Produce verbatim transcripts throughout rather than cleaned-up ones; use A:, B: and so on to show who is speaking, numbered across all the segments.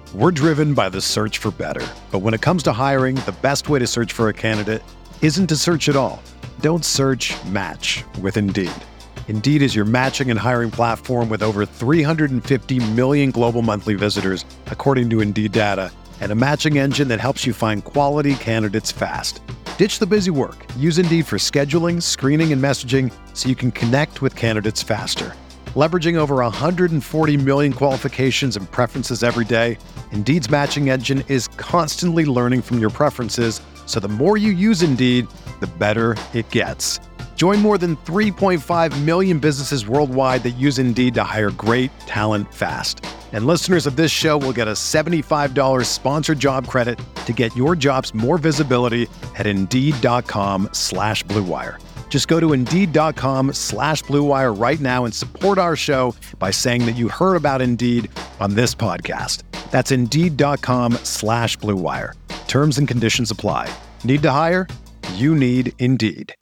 A: We're driven by the search for better. But when it comes to hiring, the best way to search for a candidate isn't to search at all. Don't search, match with Indeed. Indeed is your matching and hiring platform with over three hundred fifty million global monthly visitors, according to Indeed data, and a matching engine that helps you find quality candidates fast. Ditch the busy work. Use Indeed for scheduling, screening, and messaging so you can connect with candidates faster. Leveraging over one hundred forty million qualifications and preferences every day, Indeed's matching engine is constantly learning from your preferences, so the more you use Indeed, the better it gets. Join more than three point five million businesses worldwide that use Indeed to hire great talent fast. And listeners of this show will get a seventy-five dollars sponsored job credit to get your jobs more visibility at Indeed.com slash Blue Wire. Just go to Indeed.com slash Blue Wire right now and support our show by saying that you heard about Indeed on this podcast. That's Indeed.com slash Blue Wire. Terms and conditions apply. Need to hire? You need Indeed.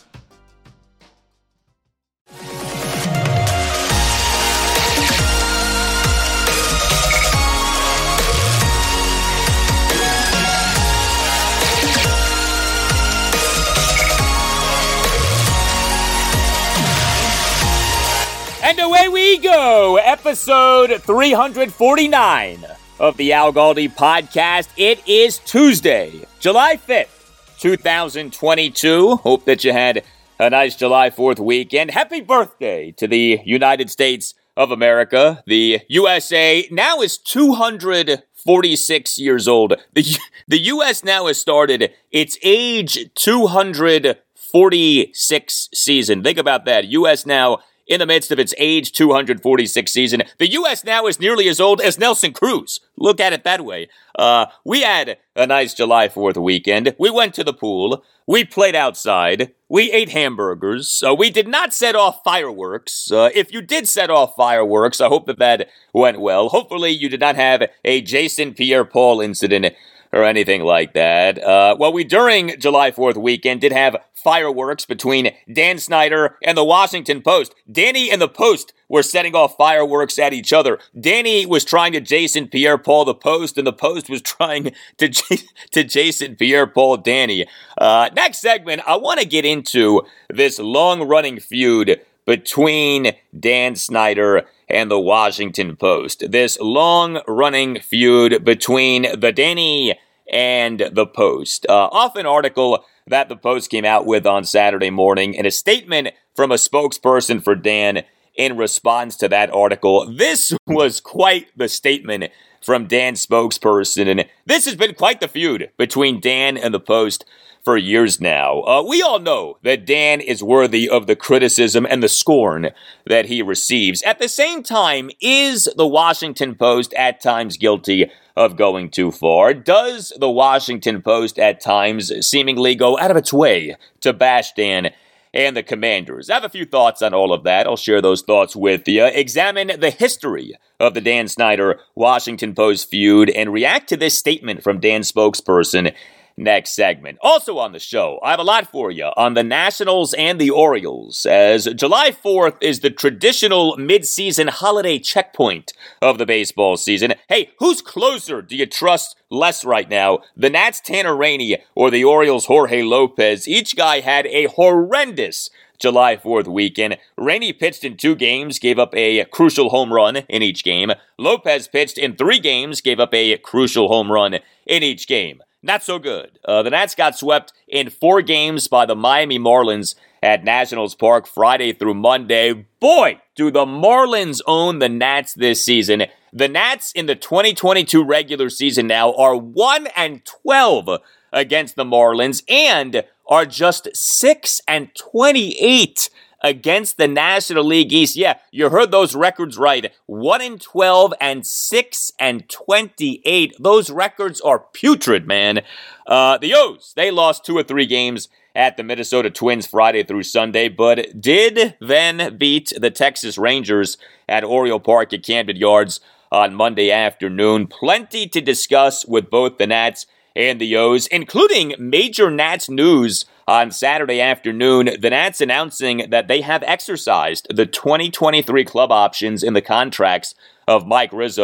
B: And away we go, episode three forty-nine of the Al Galdi podcast. It is Tuesday, July fifth, twenty twenty-two. Hope that you had a nice July fourth weekend. Happy birthday to the United States of America. The U S A now is two hundred forty-six years old. The, the U S now has started its age two hundred forty-six season. Think about that. U S now in the midst of its age two hundred forty-six season. The U S now is nearly as old as Nelson Cruz. Look at it that way. Uh, we had a nice July fourth weekend. We went to the pool. We played outside. We ate hamburgers. Uh, we did not set off fireworks. Uh, if you did set off fireworks, I hope that that went well. Hopefully you did not have a Jason Pierre-Paul incident or anything like that. Uh, well, we, during July fourth weekend, did have fireworks between Dan Snyder and the Washington Post. Danny and the Post were setting off fireworks at each other. Danny was trying to Jason Pierre-Paul the Post, and the Post was trying to, J- to Jason Pierre-Paul Danny. Uh, next segment, I want to get into this long-running feud between Dan Snyder and the Washington Post. This long-running feud between the Danny and the Post. Uh, off an article that the Post came out with on Saturday morning, and a statement from a spokesperson for Dan in response to that article. This was quite the statement from Dan's spokesperson, and this has been quite the feud between Dan and the Post for years now. Uh, we all know that Dan is worthy of the criticism and the scorn that he receives. At the same time, is the Washington Post at times guilty of going too far? Does the Washington Post at times seemingly go out of its way to bash Dan and the Commanders? I have a few thoughts on all of that. I'll share those thoughts with you. Examine the history of the Dan Snyder Washington Post feud and react to this statement from Dan's spokesperson next segment. Also on the show, I have a lot for you on the Nationals and the Orioles, as July fourth is the traditional mid-season holiday checkpoint of the baseball season. Hey, who's closer do you trust less right now? The Nats' Tanner Rainey or the Orioles' Jorge Lopez? Each guy had a horrendous July fourth weekend. Rainey pitched in two games, gave up a crucial home run in each game. Lopez pitched in three games, gave up a crucial home run in each game. Not so good. Uh, the Nats got swept in four games by the Miami Marlins at Nationals Park Friday through Monday. Boy, do the Marlins own the Nats this season. The Nats in the twenty twenty-two regular season now are one and twelve against the Marlins and are just six and twenty-eight against the National League East. Yeah, you heard those records right. one and twelve and six and twenty-eight. Those records are putrid, man. Uh, the O's, they lost two or three games at the Minnesota Twins Friday through Sunday, but did then beat the Texas Rangers at Oriole Park at Camden Yards on Monday afternoon. Plenty to discuss with both the Nats and the O's, including major Nats news on Saturday afternoon. The Nats announcing that they have exercised the twenty twenty-three club options in the contracts of Mike Rizzo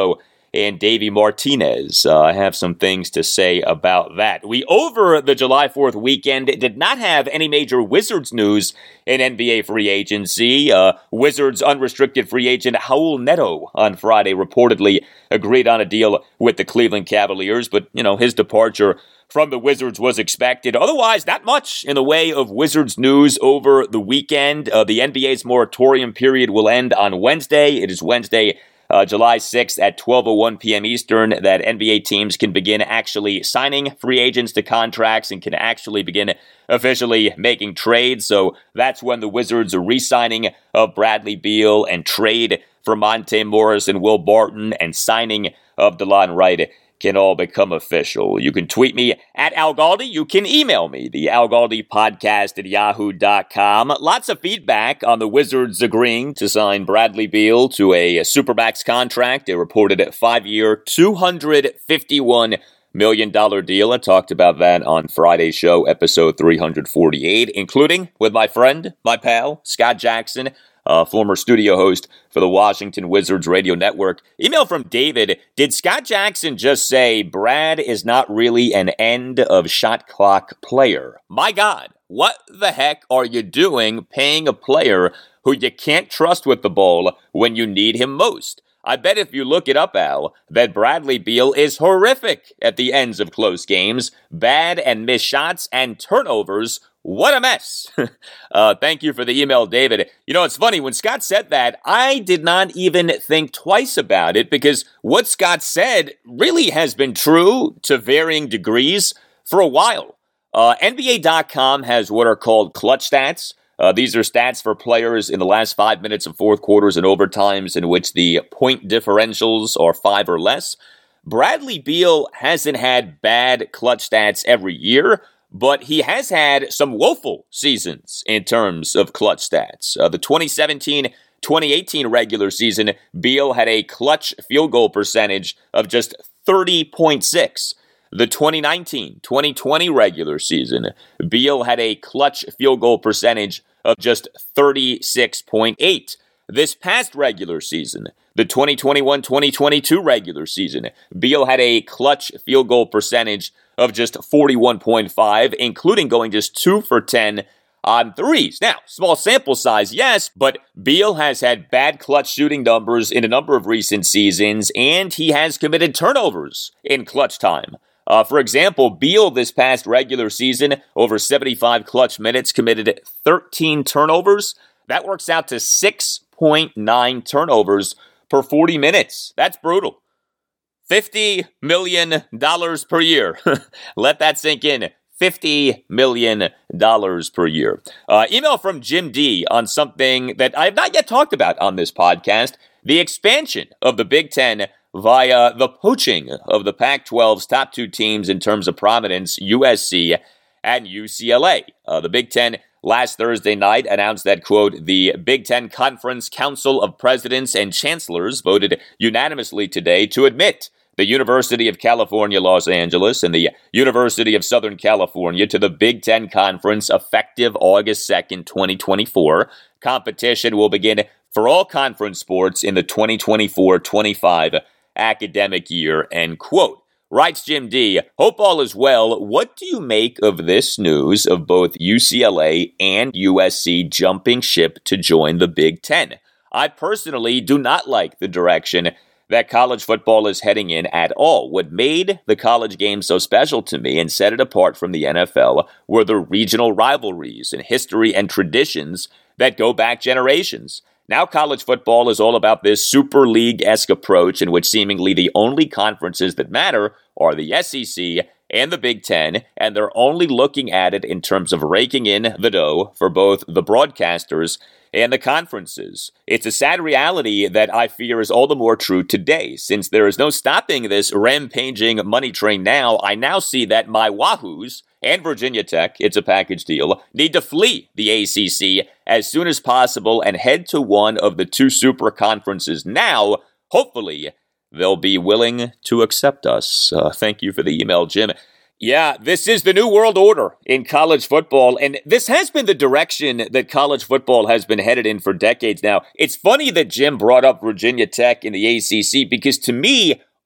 B: and Davey Martinez. Uh, I have some things to say about that. We, over the July fourth weekend, did not have any major Wizards news in N B A free agency. Uh, Wizards unrestricted free agent Raul Neto on Friday reportedly agreed on a deal with the Cleveland Cavaliers, but, you know, his departure from the Wizards was expected. Otherwise, not much in the way of Wizards news over the weekend. Uh, the N B A's moratorium period will end on Wednesday. It is Wednesday, Uh, July sixth at twelve oh one p.m. Eastern, that N B A teams can begin actually signing free agents to contracts and can actually begin officially making trades. So that's when the Wizards are re-signing of Bradley Beal and trade for Monte Morris and Will Barton and signing of DeLon Wright can all become official. You can tweet me at Al Galdi. You can email me, the Al Galdi podcast at yahoo dot com. Lots of feedback on the Wizards agreeing to sign Bradley Beal to a Supermax contract, a reported five-year, two hundred fifty-one million dollars deal. I talked about that on Friday's show, episode three forty-eight, including with my friend, my pal, Scott Jackson, Uh, former studio host for the Washington Wizards radio network. Email from David. Did Scott Jackson just say Brad is not really an end of shot clock player? My God, what the heck are you doing paying a player who you can't trust with the ball when you need him most? I bet if you look it up, Al, that Bradley Beal is horrific at the ends of close games. Bad and missed shots and turnovers. What a mess. uh, thank you for the email, David. You know, it's funny, when Scott said that, I did not even think twice about it because what Scott said really has been true to varying degrees for a while. Uh, N B A dot com has what are called clutch stats. Uh, these are stats for players in the last five minutes of fourth quarters and overtimes in which the point differentials are five or less. Bradley Beal hasn't had bad clutch stats every year, but he has had some woeful seasons in terms of clutch stats. Uh, the twenty seventeen twenty eighteen regular season, Beal had a clutch field goal percentage of just thirty point six. The twenty nineteen twenty twenty regular season, Beal had a clutch field goal percentage of just thirty-six point eight. This past regular season, the twenty twenty-one twenty twenty-two regular season, Beal had a clutch field goal percentage of just forty-one point five, including going just two for ten on threes. Now, small sample size, yes, but Beal has had bad clutch shooting numbers in a number of recent seasons, and he has committed turnovers in clutch time. Uh, for example, Beal this past regular season, over seventy-five clutch minutes, committed thirteen turnovers. That works out to six point nine turnovers per forty minutes. That's brutal. fifty million dollars per year. Let that sink in. fifty million dollars per year. Uh, email from Jim D on something that I have not yet talked about on this podcast, the expansion of the Big Ten via the poaching of the Pac twelve's top two teams in terms of prominence, U S C and U C L A. Uh, the Big Ten last Thursday night announced that, quote, the Big Ten Conference Council of Presidents and Chancellors voted unanimously today to admit the University of California, Los Angeles, and the University of Southern California to the Big Ten Conference effective August second, twenty twenty-four. Competition will begin for all conference sports in the twenty twenty-four twenty-five academic year, end quote. Writes Jim D, hope all is well. What do you make of this news of both U C L A and U S C jumping ship to join the Big Ten? I personally do not like the direction that college football is heading in at all. What made the college game so special to me and set it apart from the N F L were the regional rivalries and history and traditions that go back generations. Now college football is all about this Super League-esque approach in which seemingly the only conferences that matter are the S E C and the Big Ten, and they're only looking at it in terms of raking in the dough for both the broadcasters and the conferences. It's a sad reality that I fear is all the more true today. Since there is no stopping this rampaging money train now, I now see that my Wahoos and Virginia Tech, it's a package deal, need to flee the A C C as soon as possible and head to one of the two super conferences now. Hopefully, they'll be willing to accept us. Uh, thank you for the email, Jim. Yeah, this is the new world order in college football, and this has been the direction that college football has been headed in for decades now. It's funny that Jim brought up Virginia Tech in the A C C because to me,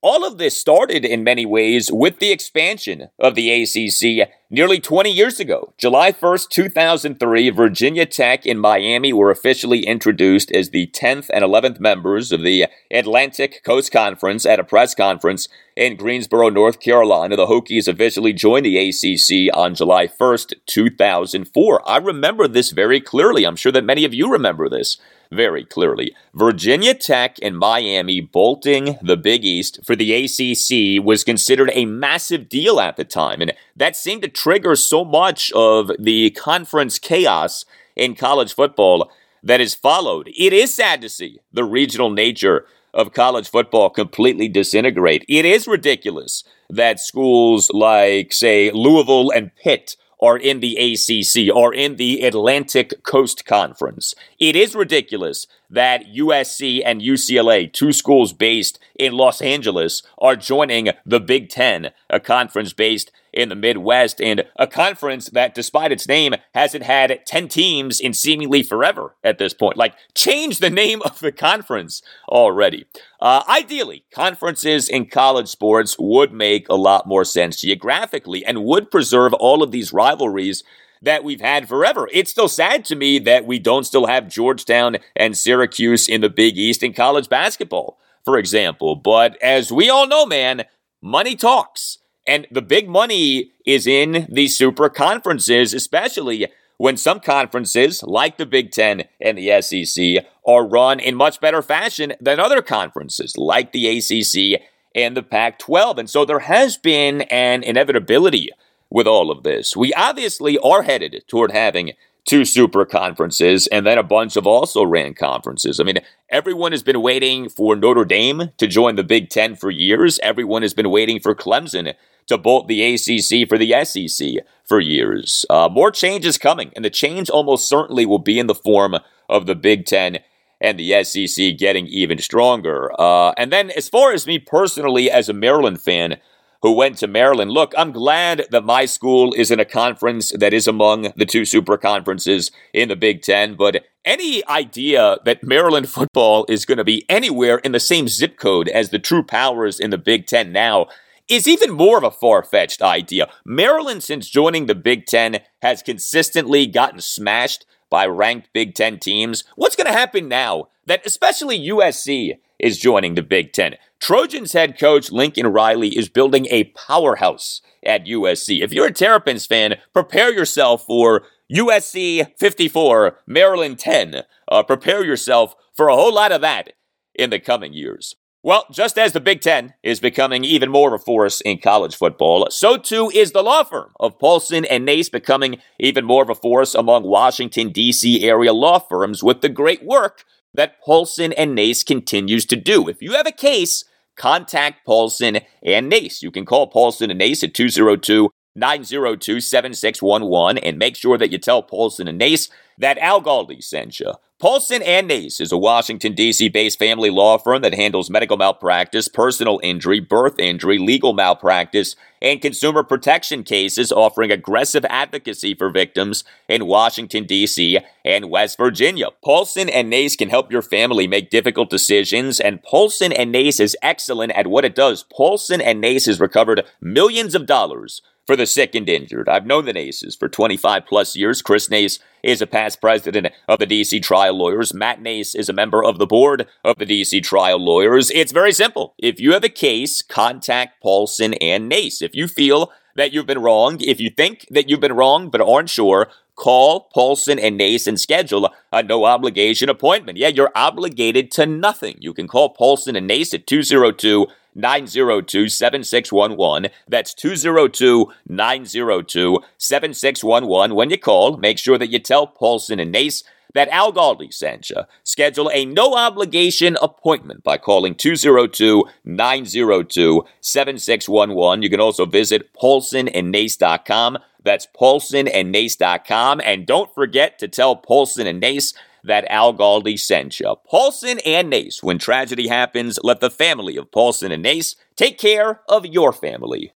B: all of this started in many ways with the expansion of the A C C nearly twenty years ago. July first, two thousand three, Virginia Tech and Miami were officially introduced as the tenth and eleventh members of the Atlantic Coast Conference at a press conference in Greensboro, North Carolina. The Hokies officially joined the A C C on July first, two thousand four. I remember this very clearly. I'm sure that many of you remember this very clearly. Virginia Tech and Miami bolting the Big East for the A C C was considered a massive deal at the time, and that seemed to trigger so much of the conference chaos in college football that has followed. It is sad to see the regional nature of college football completely disintegrate. It is ridiculous that schools like, say, Louisville and Pitt are in the A C C, or in the Atlantic Coast Conference. It is ridiculous that U S C and U C L A, two schools based in Los Angeles, are joining the Big Ten, a conference based in the Midwest, and a conference that, despite its name, hasn't had ten teams in seemingly forever at this point. Like, change the name of the conference already. Uh, ideally, conferences in college sports would make a lot more sense geographically and would preserve all of these rivalries that we've had forever. It's still sad to me that we don't still have Georgetown and Syracuse in the Big East in college basketball, for example. But as we all know, man, money talks. And the big money is in these super conferences, especially when some conferences, like the Big Ten and the S E C, are run in much better fashion than other conferences, like the A C C and the Pac twelve. And so there has been an inevitability with all of this. We obviously are headed toward having two super conferences and then a bunch of also ran conferences. I mean, everyone has been waiting for Notre Dame to join the Big Ten for years. Everyone has been waiting for Clemson to bolt the A C C for the S E C for years. Uh, more change is coming, and the change almost certainly will be in the form of the Big Ten and the S E C getting even stronger. Uh, and then as far as me personally as a Maryland fan who went to Maryland, look, I'm glad that my school is in a conference that is among the two super conferences in the Big Ten, but any idea that Maryland football is going to be anywhere in the same zip code as the true powers in the Big Ten now is even more of a far-fetched idea. Maryland, since joining the Big Ten, has consistently gotten smashed by ranked Big Ten teams. What's going to happen now that especially U S C is joining the Big Ten? Trojans head coach Lincoln Riley is building a powerhouse at U S C. If you're a Terrapins fan, prepare yourself for U S C fifty-four, Maryland ten. Uh, prepare yourself for a whole lot of that in the coming years. Well, just as the Big Ten is becoming even more of a force in college football, so too is the law firm of Paulson and Nace becoming even more of a force among Washington, D C area law firms with the great work that Paulson and Nace continues to do. If you have a case, contact Paulson and Nace. You can call Paulson and Nace at two oh two, nine oh two, seven six one one and make sure that you tell Paulson and Nace that Al Galdi sent you. Paulson and Nace is a Washington, D C-based family law firm that handles medical malpractice, personal injury, birth injury, legal malpractice, and consumer protection cases, offering aggressive advocacy for victims in Washington, D C and West Virginia. Paulson and Nace can help your family make difficult decisions, and Paulson and Nace is excellent at what it does. Paulson and Nace has recovered millions of dollars for the sick and injured. I've known the Naces for twenty-five plus years. Chris Nace is a past president of the D C Trial Lawyers. Matt Nace is a member of the board of the D C Trial Lawyers. It's very simple. If you have a case, contact Paulson and Nace. If you feel that you've been wronged, if you think that you've been wronged but aren't sure, call Paulson and Nace and schedule a no-obligation appointment. Yeah, you're obligated to nothing. You can call Paulson and Nace at two oh two, nine oh two, seven six one one. That's two oh two, nine oh two, seven six one one. When you call, make sure that you tell Paulson and Nace that Al Galdi sent you. Schedule a no-obligation appointment by calling two oh two, nine oh two, seven six one one. You can also visit paulson and nace dot com. That's paulson and nace dot com. And don't forget to tell Paulson and Nace that Al Galdi sent you. Paulson and Nace. When tragedy happens, let the family of Paulson and Nace take care of your family.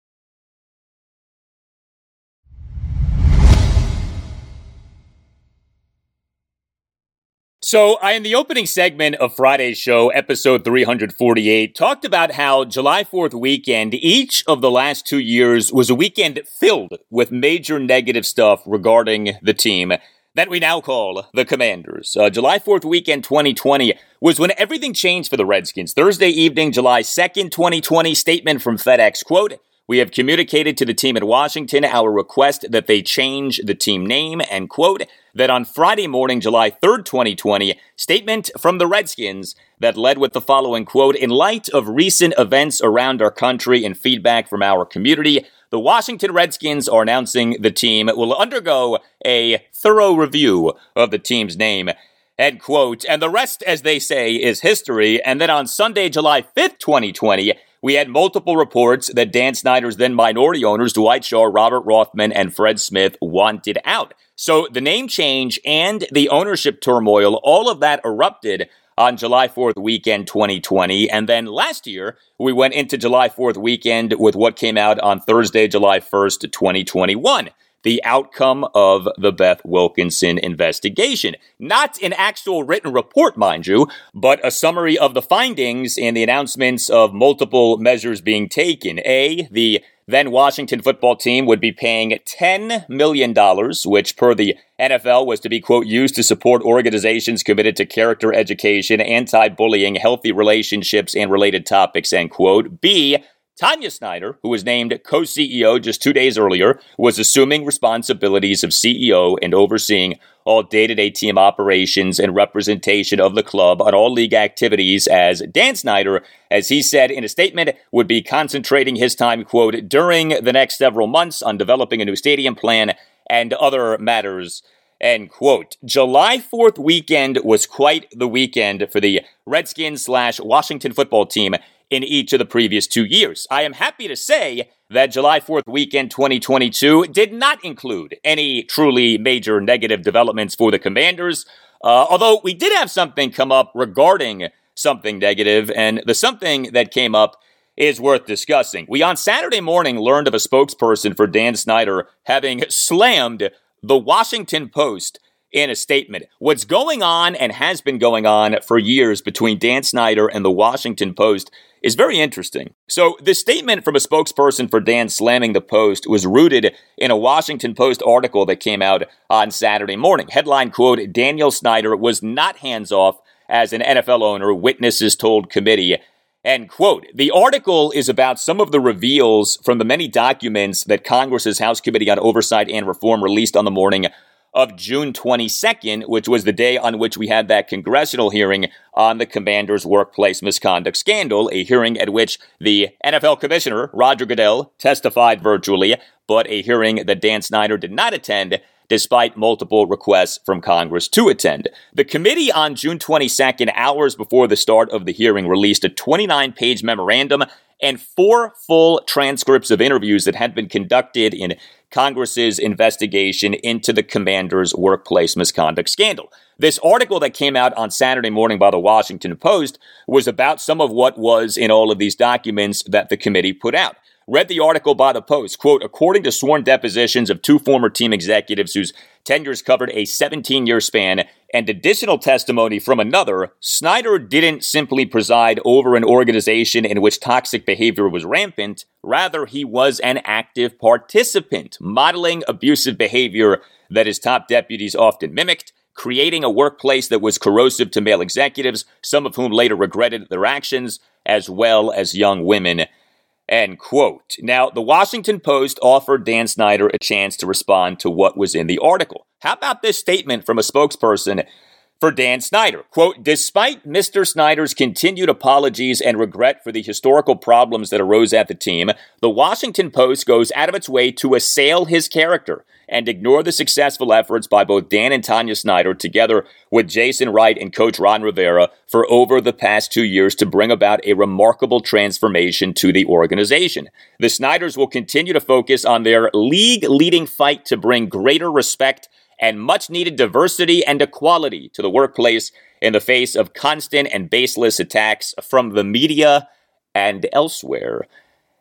B: So I, in the opening segment of Friday's show, episode three forty-eight, talked about how July fourth weekend, each of the last two years, was a weekend filled with major negative stuff regarding the team that we now call the Commanders. Uh, July fourth weekend twenty twenty was when everything changed for the Redskins. Thursday evening, July second, twenty twenty, statement from FedEx, quote, "We have communicated to the team in Washington our request that they change the team name," and quote, that on Friday morning, July third, twenty twenty, statement from the Redskins that led with the following quote, "In light of recent events around our country and feedback from our community, the Washington Redskins are announcing the team will undergo a thorough review of the team's name," end quote. And the rest, as they say, is history. And then on Sunday, July fifth, twenty twenty, we had multiple reports that Dan Snyder's then minority owners, Dwight Shaw, Robert Rothman, and Fred Smith, wanted out. So the name change and the ownership turmoil, all of that erupted on July fourth weekend twenty twenty. And then last year, we went into July fourth weekend with what came out on Thursday, July first, twenty twenty-one. The outcome of the Beth Wilkinson investigation. Not an actual written report, mind you, but a summary of the findings and the announcements of multiple measures being taken. A, the then Washington football team would be paying ten million dollars, which per the N F L was to be, quote, used to support organizations committed to character education, anti-bullying, healthy relationships, and related topics, end quote. B, Tanya Snyder, who was named co-C E O just two days earlier, was assuming responsibilities of C E O and overseeing all day-to-day team operations and representation of the club on all league activities, as Dan Snyder, as he said in a statement, would be concentrating his time, quote, during the next several months on developing a new stadium plan and other matters, end quote. July fourth weekend was quite the weekend for the Redskins slash Washington football team in each of the previous two years. I am happy to say that July fourth weekend twenty twenty-two did not include any truly major negative developments for the Commanders, uh, although we did have something come up regarding something negative, and the something that came up is worth discussing. We on Saturday morning learned of a spokesperson for Dan Snyder having slammed the Washington Post in a statement. What's going on and has been going on for years between Dan Snyder and the Washington Post is very interesting. So the statement from a spokesperson for Dan slamming the Post was rooted in a Washington Post article that came out on Saturday morning. Headline, quote, "Daniel Snyder was not hands-off as an N F L owner, witnesses told committee," end quote. The article is about some of the reveals from the many documents that Congress's House Committee on Oversight and Reform released on the morning of June twenty-second, which was the day on which we had that congressional hearing on the Commanders' workplace misconduct scandal, a hearing at which the N F L commissioner, Roger Goodell, testified virtually, but a hearing that Dan Snyder did not attend, despite multiple requests from Congress to attend. The committee on June twenty-second, hours before the start of the hearing, released a twenty-nine page memorandum and four full transcripts of interviews that had been conducted in Congress's investigation into the Commanders' workplace misconduct scandal. This article that came out on Saturday morning by the Washington Post was about some of what was in all of these documents that the committee put out. Read the article by the Post, quote, "According to sworn depositions of two former team executives whose tenures covered a seventeen-year span and additional testimony from another, Snyder didn't simply preside over an organization in which toxic behavior was rampant. Rather, he was an active participant, modeling abusive behavior that his top deputies often mimicked, creating a workplace that was corrosive to male executives, some of whom later regretted their actions, as well as young women," end quote. Now, the Washington Post offered Dan Snyder a chance to respond to what was in the article. How about this statement from a spokesperson for Dan Snyder? Quote, "Despite Mister Snyder's continued apologies and regret for the historical problems that arose at the team, the Washington Post goes out of its way to assail his character and ignore the successful efforts by both Dan and Tanya Snyder, together with Jason Wright and Coach Ron Rivera, for over the past two years to bring about a remarkable transformation to the organization. The Snyders will continue to focus on their league-leading fight to bring greater respect and much-needed diversity and equality to the workplace in the face of constant and baseless attacks from the media and elsewhere,"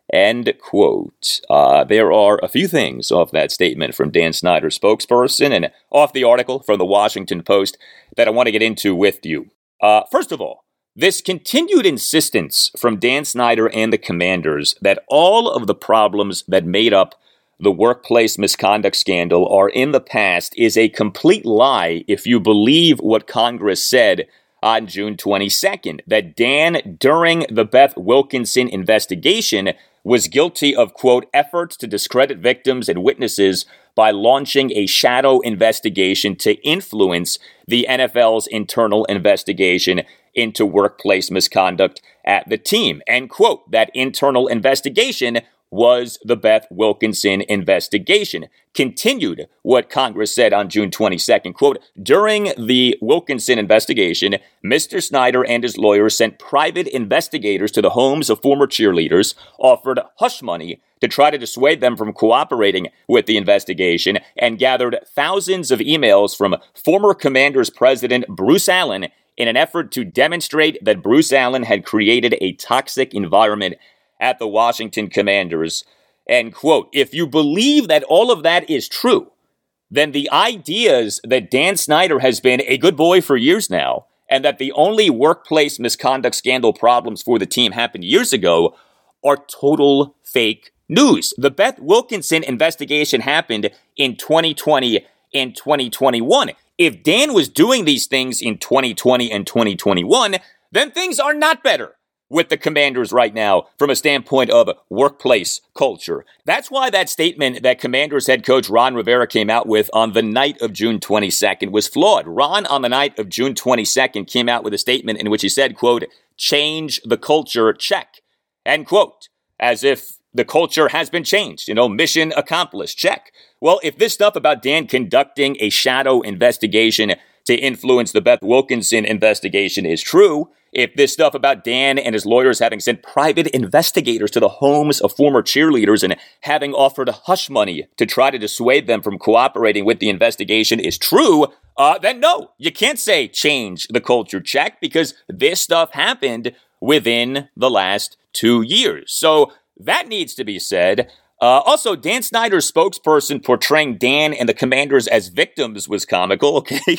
B: End quote. Uh, there are a few things off that statement from Dan Snyder's spokesperson and off the article from the Washington Post that I want to get into with you. Uh, first of all, this continued insistence from Dan Snyder and the Commanders that all of the problems that made up the workplace misconduct scandal are in the past is a complete lie if you believe what Congress said on June twenty-second, that Dan, during the Beth Wilkinson investigation, was guilty of, quote, efforts to discredit victims and witnesses by launching a shadow investigation to influence the N F L's internal investigation into workplace misconduct at the team. End quote. That internal investigation was the Beth Wilkinson investigation. Continued what Congress said on June twenty-second, quote, during the Wilkinson investigation, Mister Snyder and his lawyers sent private investigators to the homes of former cheerleaders, offered hush money to try to dissuade them from cooperating with the investigation, and gathered thousands of emails from former Commanders president Bruce Allen in an effort to demonstrate that Bruce Allen had created a toxic environment at the Washington Commanders. End quote. If you believe that all of that is true, then the ideas that Dan Snyder has been a good boy for years now, and that the only workplace misconduct scandal problems for the team happened years ago, are total fake news. The Beth Wilkinson investigation happened in twenty twenty and twenty twenty-one. If Dan was doing these things in twenty twenty and twenty twenty-one, then things are not better with the Commanders right now from a standpoint of workplace culture. That's why that statement that Commanders head coach Ron Rivera came out with on the night of June twenty-second was flawed. Ron, on the night of June twenty-second, came out with a statement in which he said, quote, change the culture, check, end quote, as if the culture has been changed, you know, mission accomplished, check. Well, if this stuff about Dan conducting a shadow investigation to influence the Beth Wilkinson investigation is true, if this stuff about Dan and his lawyers having sent private investigators to the homes of former cheerleaders and having offered hush money to try to dissuade them from cooperating with the investigation is true, uh, then no, you can't say change the culture, check, because this stuff happened within the last two years. So that needs to be said. Uh, also, Dan Snyder's spokesperson portraying Dan and the Commanders as victims was comical, okay?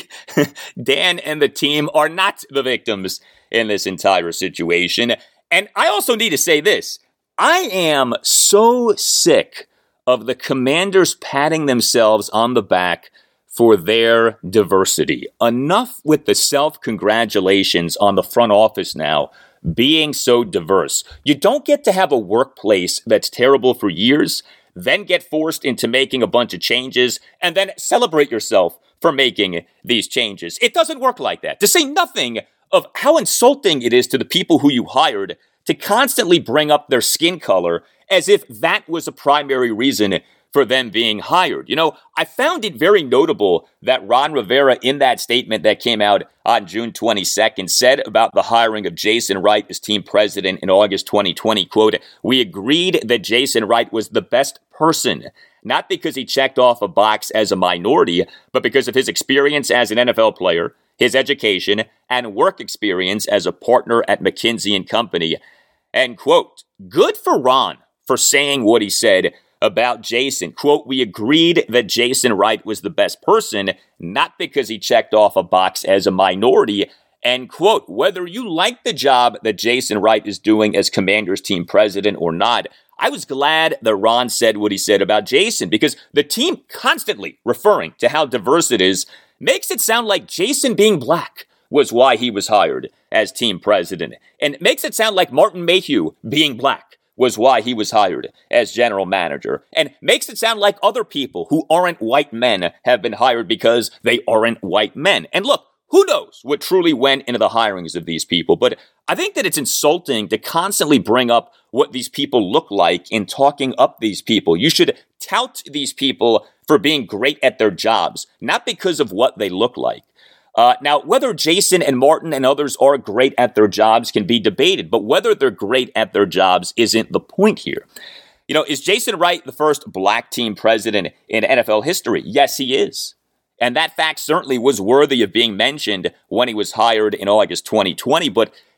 B: Dan and the team are not the victims in this entire situation. And I also need to say this. I am so sick of the Commanders patting themselves on the back for their diversity. Enough with the self-congratulations on the front office now being so diverse. You don't get to have a workplace that's terrible for years, then get forced into making a bunch of changes, and then celebrate yourself for making these changes. It doesn't work like that. To say nothing of how insulting it is to the people who you hired to constantly bring up their skin color as if that was a primary reason for them being hired. You know, I found it very notable that Ron Rivera, in that statement that came out on June twenty-second, said about the hiring of Jason Wright as team president in August twenty twenty, quote, we agreed that Jason Wright was the best person, not because he checked off a box as a minority, but because of his experience as an N F L player, his education, and work experience as a partner at McKinsey and Company, end quote. Good for Ron for saying what he said about Jason. Quote, we agreed that Jason Wright was the best person, not because he checked off a box as a minority, end quote. Whether you like the job that Jason Wright is doing as Commanders team president or not, I was glad that Ron said what he said about Jason, because the team constantly referring to how diverse it is makes it sound like Jason being black was why he was hired as team president, and makes it sound like Martin Mayhew being black was why he was hired as general manager, and makes it sound like other people who aren't white men have been hired because they aren't white men. And look, who knows what truly went into the hirings of these people, but I think that it's insulting to constantly bring up what these people look like in talking up these people. You should tout these people for being great at their jobs, not because of what they look like. Uh, now, whether Jason and Martin and others are great at their jobs can be debated, but whether they're great at their jobs isn't the point here. You know, is Jason Wright the first black team president in N F L history? Yes, he is. And that fact certainly was worthy of being mentioned when he was hired in August twenty twenty, but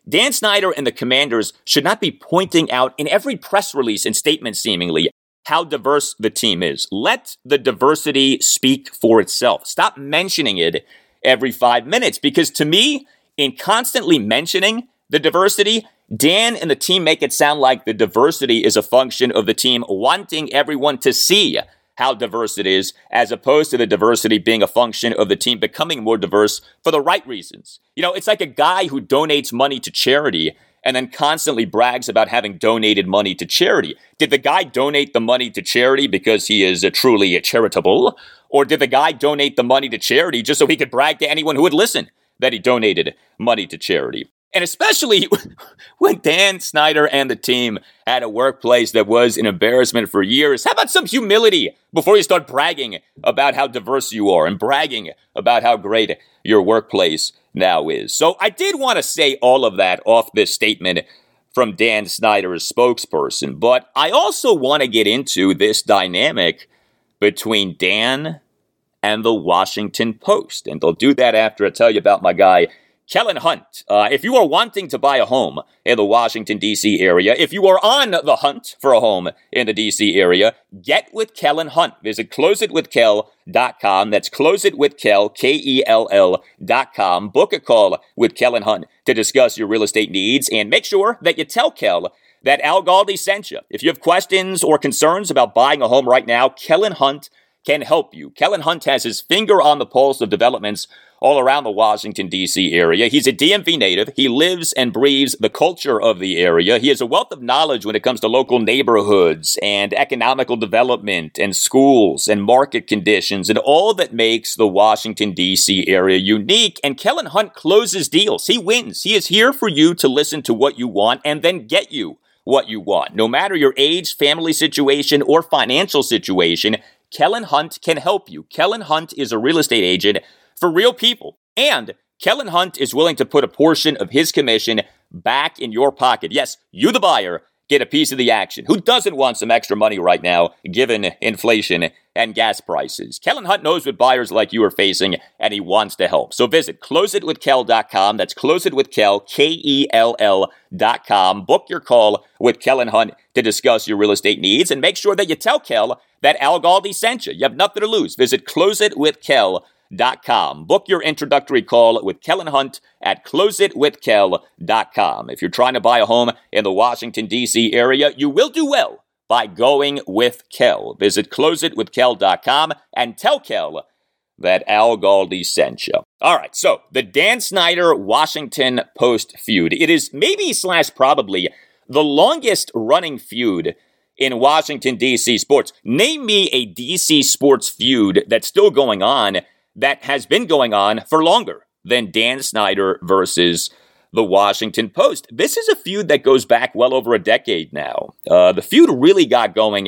B: Dan Snyder and the Commanders should not be pointing out in every press release and statement seemingly how diverse the team is. Let the diversity speak for itself. Stop mentioning it every five minutes because to me, in constantly mentioning the diversity, Dan and the team make it sound like the diversity is a function of the team wanting everyone to see how diverse it is, as opposed to the diversity being a function of the team becoming more diverse for the right reasons. You know, it's like a guy who donates money to charity and then constantly brags about having donated money to charity. Did the guy donate the money to charity because he is uh, truly charitable? Or did the guy donate the money to charity just so he could brag to anyone who would listen that he donated money to charity? And especially when Dan Snyder and the team had a workplace that was an embarrassment for years. How about some humility before you start bragging about how diverse you are and bragging about how great your workplace now is? So I did want to say all of that off this statement from Dan Snyder's spokesperson, but I also want to get into this dynamic between Dan and the Washington Post. And I'll do that after I tell you about my guy, Kellen Hunt. Uh, if you are wanting to buy a home in the Washington, D C area, if you are on the hunt for a home in the D C area, get with Kellen Hunt. Visit close it with kel dot com. That's close it with kel, K E L L dot com. Book a call with Kellen Hunt to discuss your real estate needs and make sure that you tell Kel that Al Galdi sent you. If you have questions or concerns about buying a home right now, Kellen Hunt can help you. Kellen Hunt has his finger on the pulse of developments all around the Washington, D C area. He's a D M V native. He lives and breathes the culture of the area. He has a wealth of knowledge when it comes to local neighborhoods and economical development and schools and market conditions and all that makes the Washington, D C area unique. And Kellen Hunt closes deals. He wins. He is here for you to listen to what you want and then get you what you want. No matter your age, family situation, or financial situation, Kellen Hunt can help you. Kellen Hunt is a real estate agent for real people. And Kellen Hunt is willing to put a portion of his commission back in your pocket. Yes, you, the buyer, get a piece of the action. Who doesn't want some extra money right now, given inflation and gas prices? Kellen Hunt knows what buyers like you are facing, and he wants to help. So visit close it with kel dot com. That's close it with kel, K E L L dot com. Book your call with Kellen Hunt to discuss your real estate needs, and make sure that you tell Kel that Al Galdi sent you. You have nothing to lose. Visit close it with kel dot com. Book your introductory call with Kellen Hunt at close it with kel dot com. If you're trying to buy a home in the Washington, D C area, you will do well by going with Kel. Visit close it with kel dot com and tell Kel that Al Galdi sent you. All right, so the Dan Snyder Washington Post feud. It is maybe slash probably the longest running feud in Washington, D C sports. Name me a D C sports feud that's still going on that has been going on for longer than Dan Snyder versus the Washington Post. This is a feud that goes back well over a decade now. Uh, the feud really got going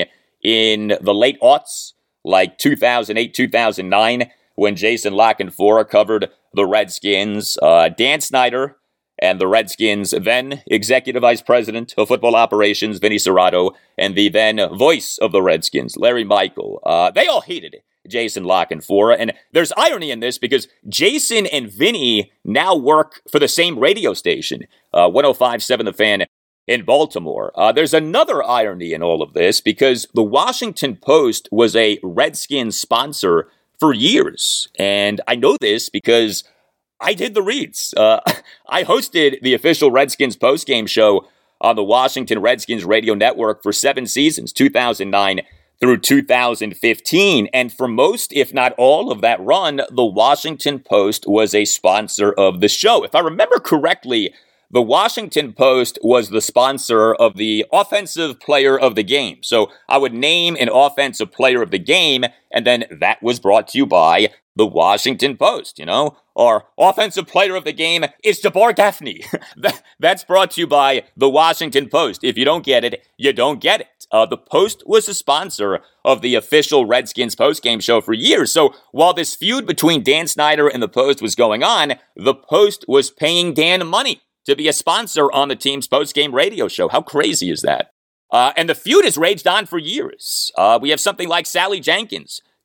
B: in the late aughts, like two thousand eight, two thousand nine, when Jason La Canfora covered the Redskins. Uh, Dan Snyder and the Redskins' then Executive Vice President of Football Operations, Vinny Cerrato, and the then voice of the Redskins, Larry Michael, uh, they all hated Jason La Canfora. And there's irony in this because Jason and Vinny now work for the same radio station, uh, one oh five point seven The Fan in Baltimore. Uh, there's another irony in all of this because the Washington Post was a Redskins sponsor for years. And I know this because I did the reads. Uh, I hosted the official Redskins postgame show on the Washington Redskins radio network for seven seasons, two thousand nine through two thousand fifteen. And for most, if not all of that run, the Washington Post was a sponsor of the show. If I remember correctly, the Washington Post was the sponsor of the offensive player of the game. So I would name an offensive player of the game, and then that was brought to you by the Washington Post, you know? Our offensive player of the game is DeBar Gaffney. that, that's brought to you by the Washington Post. If you don't get it, you don't get it. Uh, the Post was a sponsor of the official Redskins postgame show for years. So while this feud between Dan Snyder and the Post was going on, the Post was paying Dan money to be a sponsor on the team's postgame radio show. How crazy is that? Uh, and the feud has raged on for years. Uh, we have something like Sally Jenkins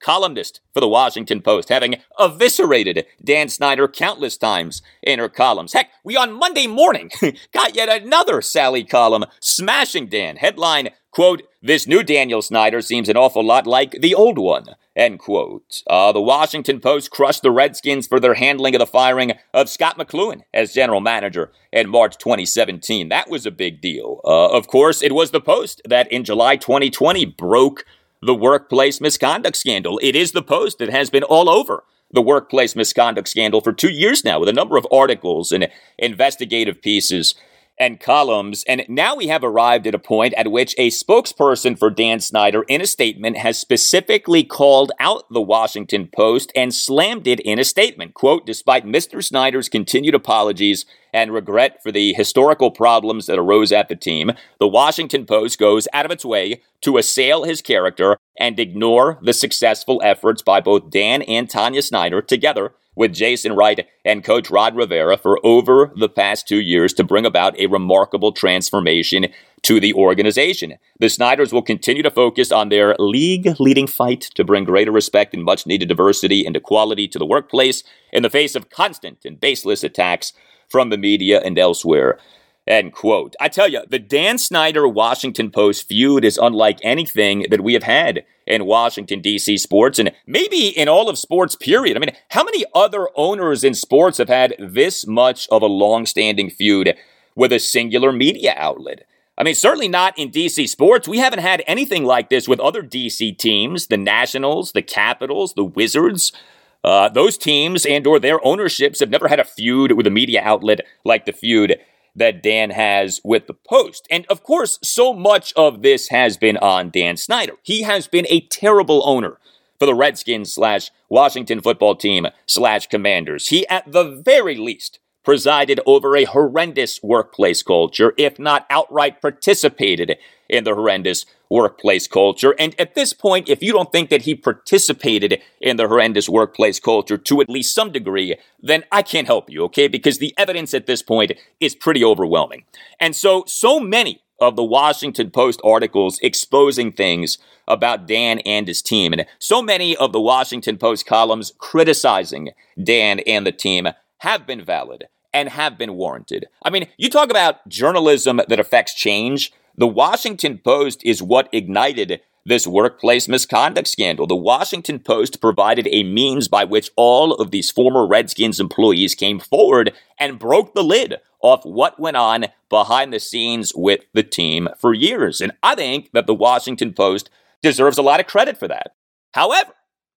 B: columnist for the Washington Post, having eviscerated Dan Snyder countless times in her columns. Heck, we on Monday morning got yet another Sally column smashing Dan. Headline, quote, "This new Daniel Snyder seems an awful lot like the old one," end quote. Uh, the Washington Post crushed the Redskins for their handling of the firing of Scott McCloughan as general manager in March twenty seventeen. That was a big deal. Uh, of course, it was the Post that in July twenty twenty broke the workplace misconduct scandal. It is the Post that has been all over the workplace misconduct scandal for two years now with a number of articles and investigative pieces and columns, and now we have arrived at a point at which a spokesperson for Dan Snyder in a statement has specifically called out the Washington Post and slammed it in a statement. Quote, "Despite Mister Snyder's continued apologies and regret for the historical problems that arose at the team, the Washington Post goes out of its way to assail his character and ignore the successful efforts by both Dan and Tanya Snyder together with Jason Wright and Coach Rod Rivera for over the past two years to bring about a remarkable transformation to the organization. The Snyders will continue to focus on their league-leading fight to bring greater respect and much-needed diversity and equality to the workplace in the face of constant and baseless attacks from the media and elsewhere." End quote. I tell you, the Dan Snyder Washington Post feud is unlike anything that we have had in Washington, D C sports, and maybe in all of sports, period. I mean, how many other owners in sports have had this much of a long-standing feud with a singular media outlet? I mean, certainly not in D C sports. We haven't had anything like this with other D C teams, the Nationals, the Capitals, the Wizards. Uh, those teams and or their ownerships have never had a feud with a media outlet like the feud that Dan has with the Post. And of course, so much of this has been on Dan Snyder. He has been a terrible owner for the Redskins slash Washington football team slash Commanders. He, at the very least, presided over a horrendous workplace culture, if not outright participated in the horrendous workplace culture. And at this point, if you don't think that he participated in the horrendous workplace culture to at least some degree, then I can't help you, okay? Because the evidence at this point is pretty overwhelming. And so, so many of the Washington Post articles exposing things about Dan and his team, and so many of the Washington Post columns criticizing Dan and the team have been valid and have been warranted. I mean, you talk about journalism that affects change. The Washington Post is what ignited this workplace misconduct scandal. The Washington Post provided a means by which all of these former Redskins employees came forward and broke the lid off what went on behind the scenes with the team for years. And I think that the Washington Post deserves a lot of credit for that. However,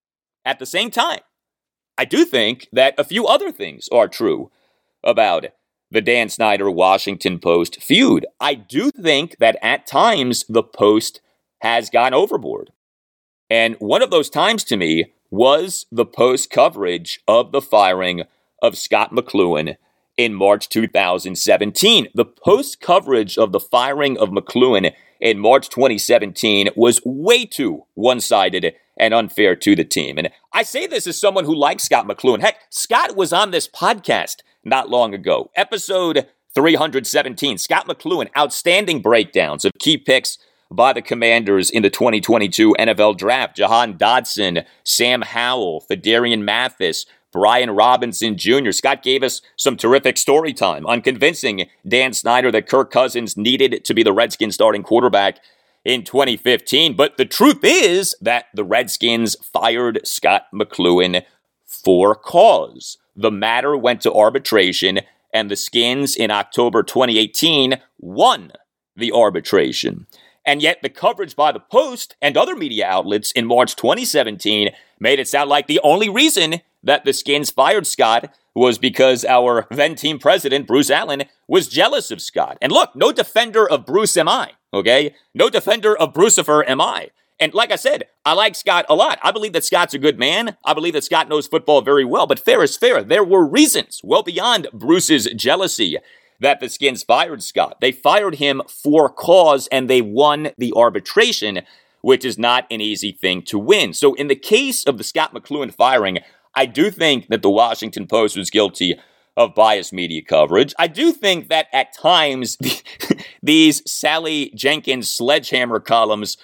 B: at the same time, I do think that a few other things are true about the Dan Snyder Washington Post feud. I do think that at times the Post has gone overboard. And one of those times to me was the Post coverage of the firing of Scott McCloughan in March two thousand seventeen. The Post coverage of the firing of McCloughan in March twenty seventeen was way too one-sided and unfair to the team. And I say this as someone who likes Scott McCloughan. Heck, Scott was on this podcast not long ago. Episode three hundred seventeen, Scott McCloughan, outstanding breakdowns of key picks by the Commanders in the twenty twenty-two N F L Draft. Jahan Dotson, Sam Howell, Fedarian Mathis, Brian Robinson Junior Scott gave us some terrific story time on convincing Dan Snyder that Kirk Cousins needed to be the Redskins starting quarterback in twenty fifteen. But the truth is that the Redskins fired Scott McCloughan for cause. The matter went to arbitration, and the Skins in October twenty eighteen won the arbitration. And yet the coverage by the Post and other media outlets in March twenty seventeen made it sound like the only reason that the Skins fired Scott was because our then-team president, Bruce Allen, was jealous of Scott. And look, no defender of Bruce am I, okay? No defender of Brucifer am I. And like I said, I like Scott a lot. I believe that Scott's a good man. I believe that Scott knows football very well. But fair is fair. There were reasons, well beyond Bruce's jealousy, that the Skins fired Scott. They fired him for cause, and they won the arbitration, which is not an easy thing to win. So in the case of the Scott McCloughan firing, I do think that the Washington Post was guilty of biased media coverage. I do think that at times these Sally Jenkins sledgehammer columns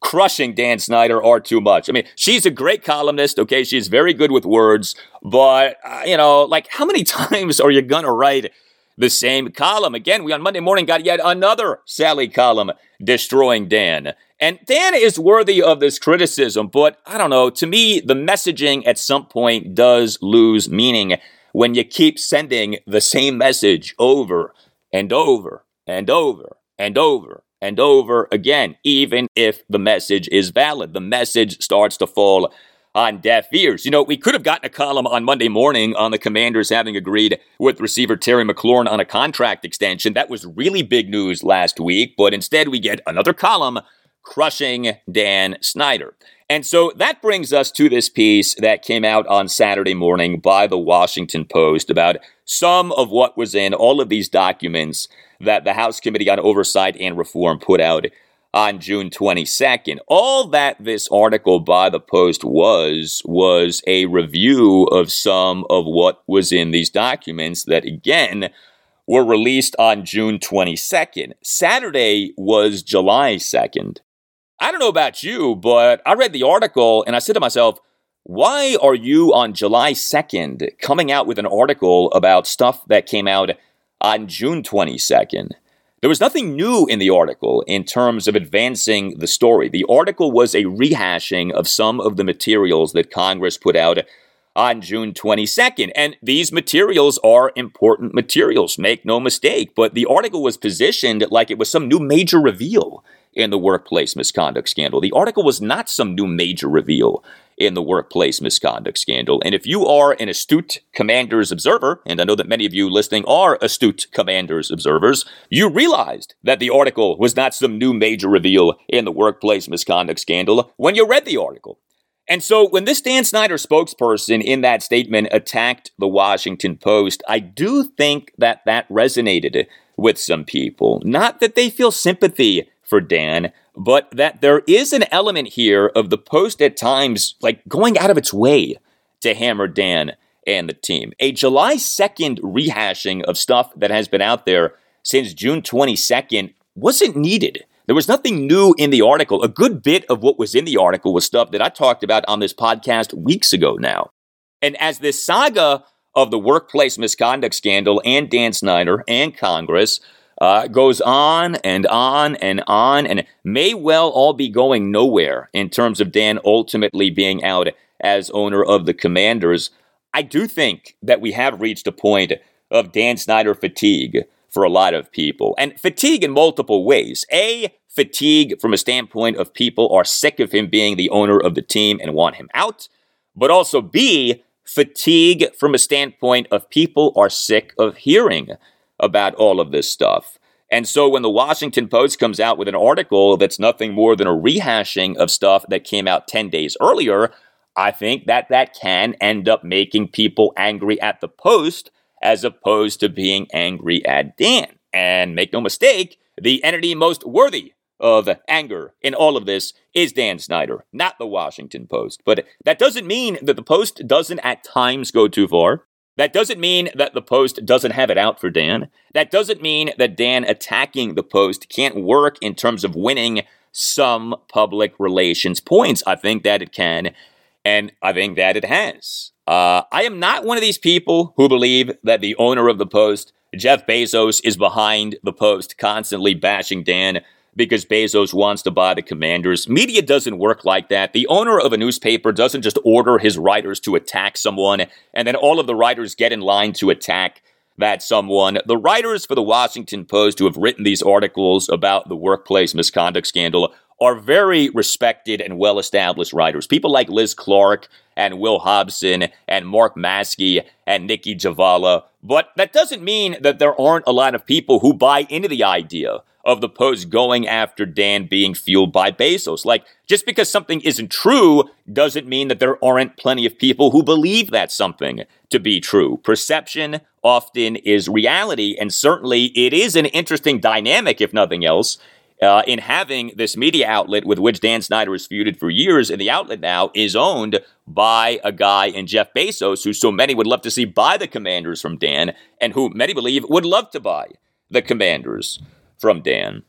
B: crushing Dan Snyder are too much. I mean, she's a great columnist, okay? She's very good with words, but, uh, you know, like, how many times are you going to write the same column? Again, we on Monday morning got yet another Sally column destroying Dan. And Dan is worthy of this criticism, but I don't know. To me, the messaging at some point does lose meaning when you keep sending the same message over and over and over and over and over again, even if the message is valid. The message starts to fall on deaf ears. You know, we could have gotten a column on Monday morning on the Commanders having agreed with receiver Terry McLaurin on a contract extension. That was really big news last week, but instead we get another column crushing Dan Snyder. And so that brings us to this piece that came out on Saturday morning by the Washington Post about some of what was in all of these documents that the House Committee on Oversight and Reform put out on June twenty-second. All that this article by the Post was, was a review of some of what was in these documents that, again, were released on June twenty-second. Saturday was July second. I don't know about you, but I read the article and I said to myself, why are you on July second coming out with an article about stuff that came out on June twenty-second? There was nothing new in the article in terms of advancing the story. The article was a rehashing of some of the materials that Congress put out on June twenty-second. And these materials are important materials, make no mistake. But the article was positioned like it was some new major reveal in the workplace misconduct scandal. The article was not some new major reveal in the workplace misconduct scandal. And if you are an astute Commanders observer, and I know that many of you listening are astute Commanders observers, you realized that the article was not some new major reveal in the workplace misconduct scandal when you read the article. And so when this Dan Snyder spokesperson in that statement attacked the Washington Post, I do think that that resonated with some people. Not that they feel sympathy for Dan, but that there is an element here of the Post at times like going out of its way to hammer Dan and the team. A July second rehashing of stuff that has been out there since June twenty-second wasn't needed. There was nothing new in the article. A good bit of what was in the article was stuff that I talked about on this podcast weeks ago now. And as this saga of the workplace misconduct scandal and Dan Snyder and Congress uh, goes on and on and on and may well all be going nowhere in terms of Dan ultimately being out as owner of the Commanders, I do think that we have reached a point of Dan Snyder fatigue for a lot of people. And fatigue in multiple ways. A, fatigue from a standpoint of people are sick of him being the owner of the team and want him out. But also B, fatigue from a standpoint of people are sick of hearing about all of this stuff. And so when the Washington Post comes out with an article that's nothing more than a rehashing of stuff that came out ten days earlier, I think that that can end up making people angry at the Post as opposed to being angry at Dan. And make no mistake, the entity most worthy of anger in all of this is Dan Snyder, not the Washington Post. But that doesn't mean that the Post doesn't at times go too far. That doesn't mean that the Post doesn't have it out for Dan. That doesn't mean that Dan attacking the Post can't work in terms of winning some public relations points. I think that it can, and I think that it has. Uh, I am not one of these people who believe that the owner of the Post, Jeff Bezos, is behind the Post constantly bashing Dan because Bezos wants to buy the Commanders. Media doesn't work like that. The owner of a newspaper doesn't just order his writers to attack someone, and then all of the writers get in line to attack that someone. The writers for the Washington Post who have written these articles about the workplace misconduct scandal are very respected and well-established writers. People like Liz Clark and Will Hobson and Mark Maskey and Nikki Javala. But that doesn't mean that there aren't a lot of people who buy into the idea of the Post going after Dan being fueled by Bezos. Like, just because something isn't true doesn't mean that there aren't plenty of people who believe that something to be true. Perception often is reality, and certainly it is an interesting dynamic, if nothing else, uh, in having this media outlet with which Dan Snyder has feuded for years, and the outlet now is owned by a guy in Jeff Bezos, who so many would love to see buy the Commanders from Dan, and who many believe would love to buy the Commanders from Dan.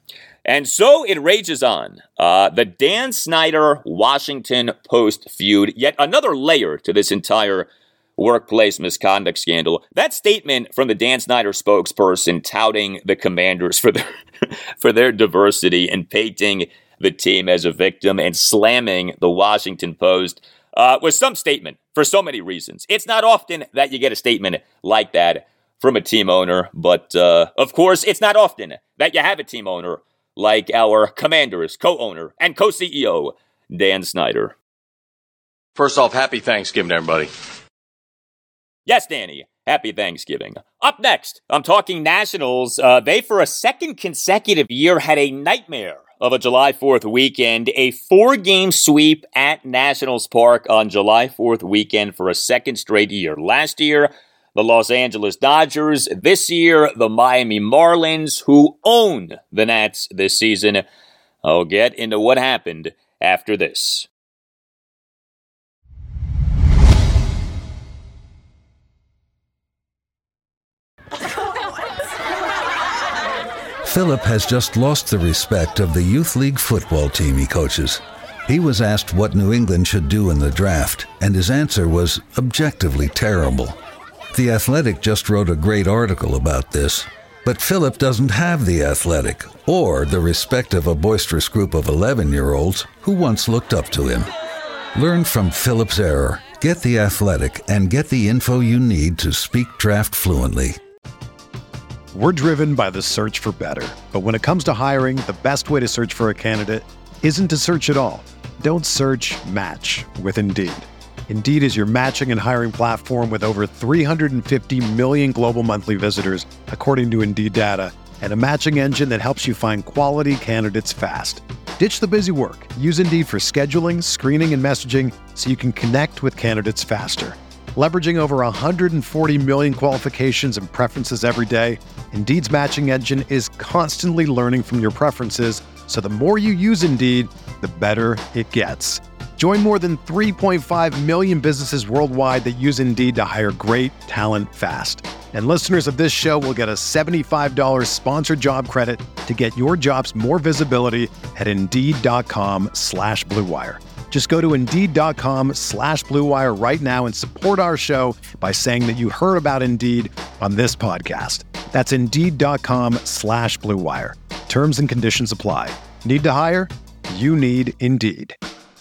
B: And so it rages on. Uh, the Dan Snyder Washington Post feud, yet another layer to this entire workplace misconduct scandal. That statement from the Dan Snyder spokesperson touting the Commanders for their, for their diversity and painting the team as a victim and slamming the Washington Post uh, was some statement for so many reasons. It's not often that you get a statement like that from a team owner, but uh, of course, it's not often that you have a team owner like our Commanders co-owner and co-C E O, Dan Snyder.
C: First off, happy Thanksgiving, everybody.
B: Yes, Danny, happy Thanksgiving. Up next, I'm talking Nationals. Uh, they, for a second consecutive year, had a nightmare of a July fourth weekend, a four-game sweep at Nationals Park on July fourth weekend for a second straight year. Last year, the Los Angeles Dodgers. This year, the Miami Marlins, who own the Nats this season. I'll get into what happened after this.
D: Philip has just lost the respect of the youth league football team he coaches. He was asked what New England should do in the draft, and his answer was objectively terrible. The Athletic just wrote a great article about this, but Philip doesn't have the Athletic or the respect of a boisterous group of eleven-year-olds who once looked up to him. Learn from Philip's error, get the Athletic, and get the info you need to speak draft fluently.
A: We're driven by the search for better, but when it comes to hiring, the best way to search for a candidate isn't to search at all. Don't search, match with Indeed. Indeed is your matching and hiring platform with over three hundred fifty million global monthly visitors, according to Indeed data, and a matching engine that helps you find quality candidates fast. Ditch the busy work. Use Indeed for scheduling, screening, and messaging so you can connect with candidates faster. Leveraging over one hundred forty million qualifications and preferences every day, Indeed's matching engine is constantly learning from your preferences, so the more you use Indeed, the better it gets. Join more than three point five million businesses worldwide that use Indeed to hire great talent fast. And listeners of this show will get a seventy-five dollars sponsored job credit to get your jobs more visibility at Indeed.com slash Blue Wire. Just go to Indeed.com slash Blue Wire right now and support our show by saying that you heard about Indeed on this podcast. That's Indeed.com slash Blue Wire. Terms and conditions apply. Need to hire? You need Indeed.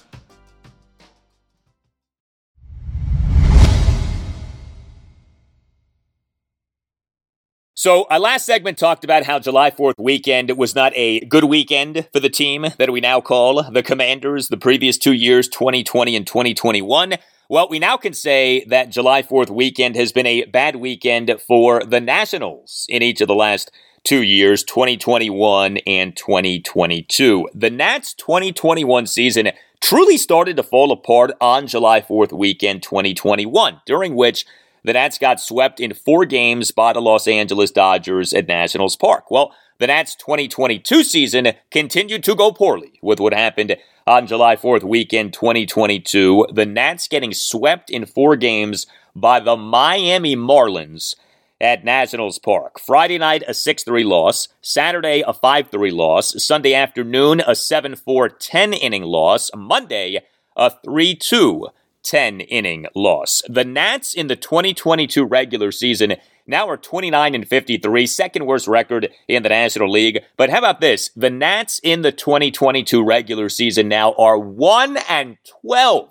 B: So our last segment talked about how July fourth weekend was not a good weekend for the team that we now call the Commanders the previous two years, twenty twenty and twenty twenty-one. Well, we now can say that July fourth weekend has been a bad weekend for the Nationals in each of the last two years, twenty twenty-one and twenty twenty-two. The Nats' twenty twenty-one season truly started to fall apart on July fourth weekend, twenty twenty-one, during which the Nats got swept in four games by the Los Angeles Dodgers at Nationals Park. Well, the Nats' twenty twenty-two season continued to go poorly with what happened on July fourth weekend, twenty twenty-two. The Nats getting swept in four games by the Miami Marlins at Nationals Park. Friday night, a six three loss. Saturday, a five three loss. Sunday afternoon, a seven four ten-inning loss. Monday, a three two ten-inning loss. The Nats in the twenty twenty-two regular season now are twenty-nine and fifty-three, second worst record in the National League. But how about this? The Nats in the twenty twenty-two regular season now are one and twelve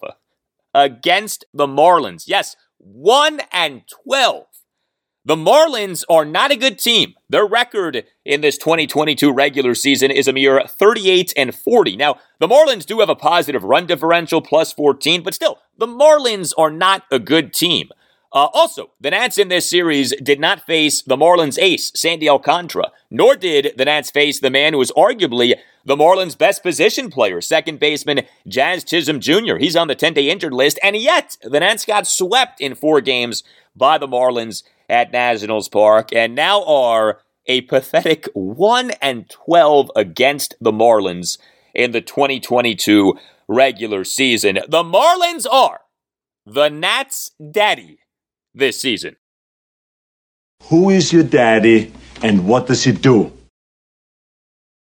B: against the Marlins. Yes, one and twelve. The Marlins are not a good team. Their record in this twenty twenty-two regular season is a mere thirty-eight and forty. Now, the Marlins do have a positive run differential, plus fourteen, but still, the Marlins are not a good team. Uh, also, the Nats in this series did not face the Marlins ace, Sandy Alcantara, nor did the Nats face the man who was arguably the Marlins' best position player, second baseman Jazz Chisholm Junior He's on the ten-day injured list, and yet the Nats got swept in four games by the Marlins at Nationals Park, and now are a pathetic one and twelve against the Marlins in the twenty twenty-two regular season. The Marlins are the Nats' daddy this season.
E: Who is your daddy and what does he do?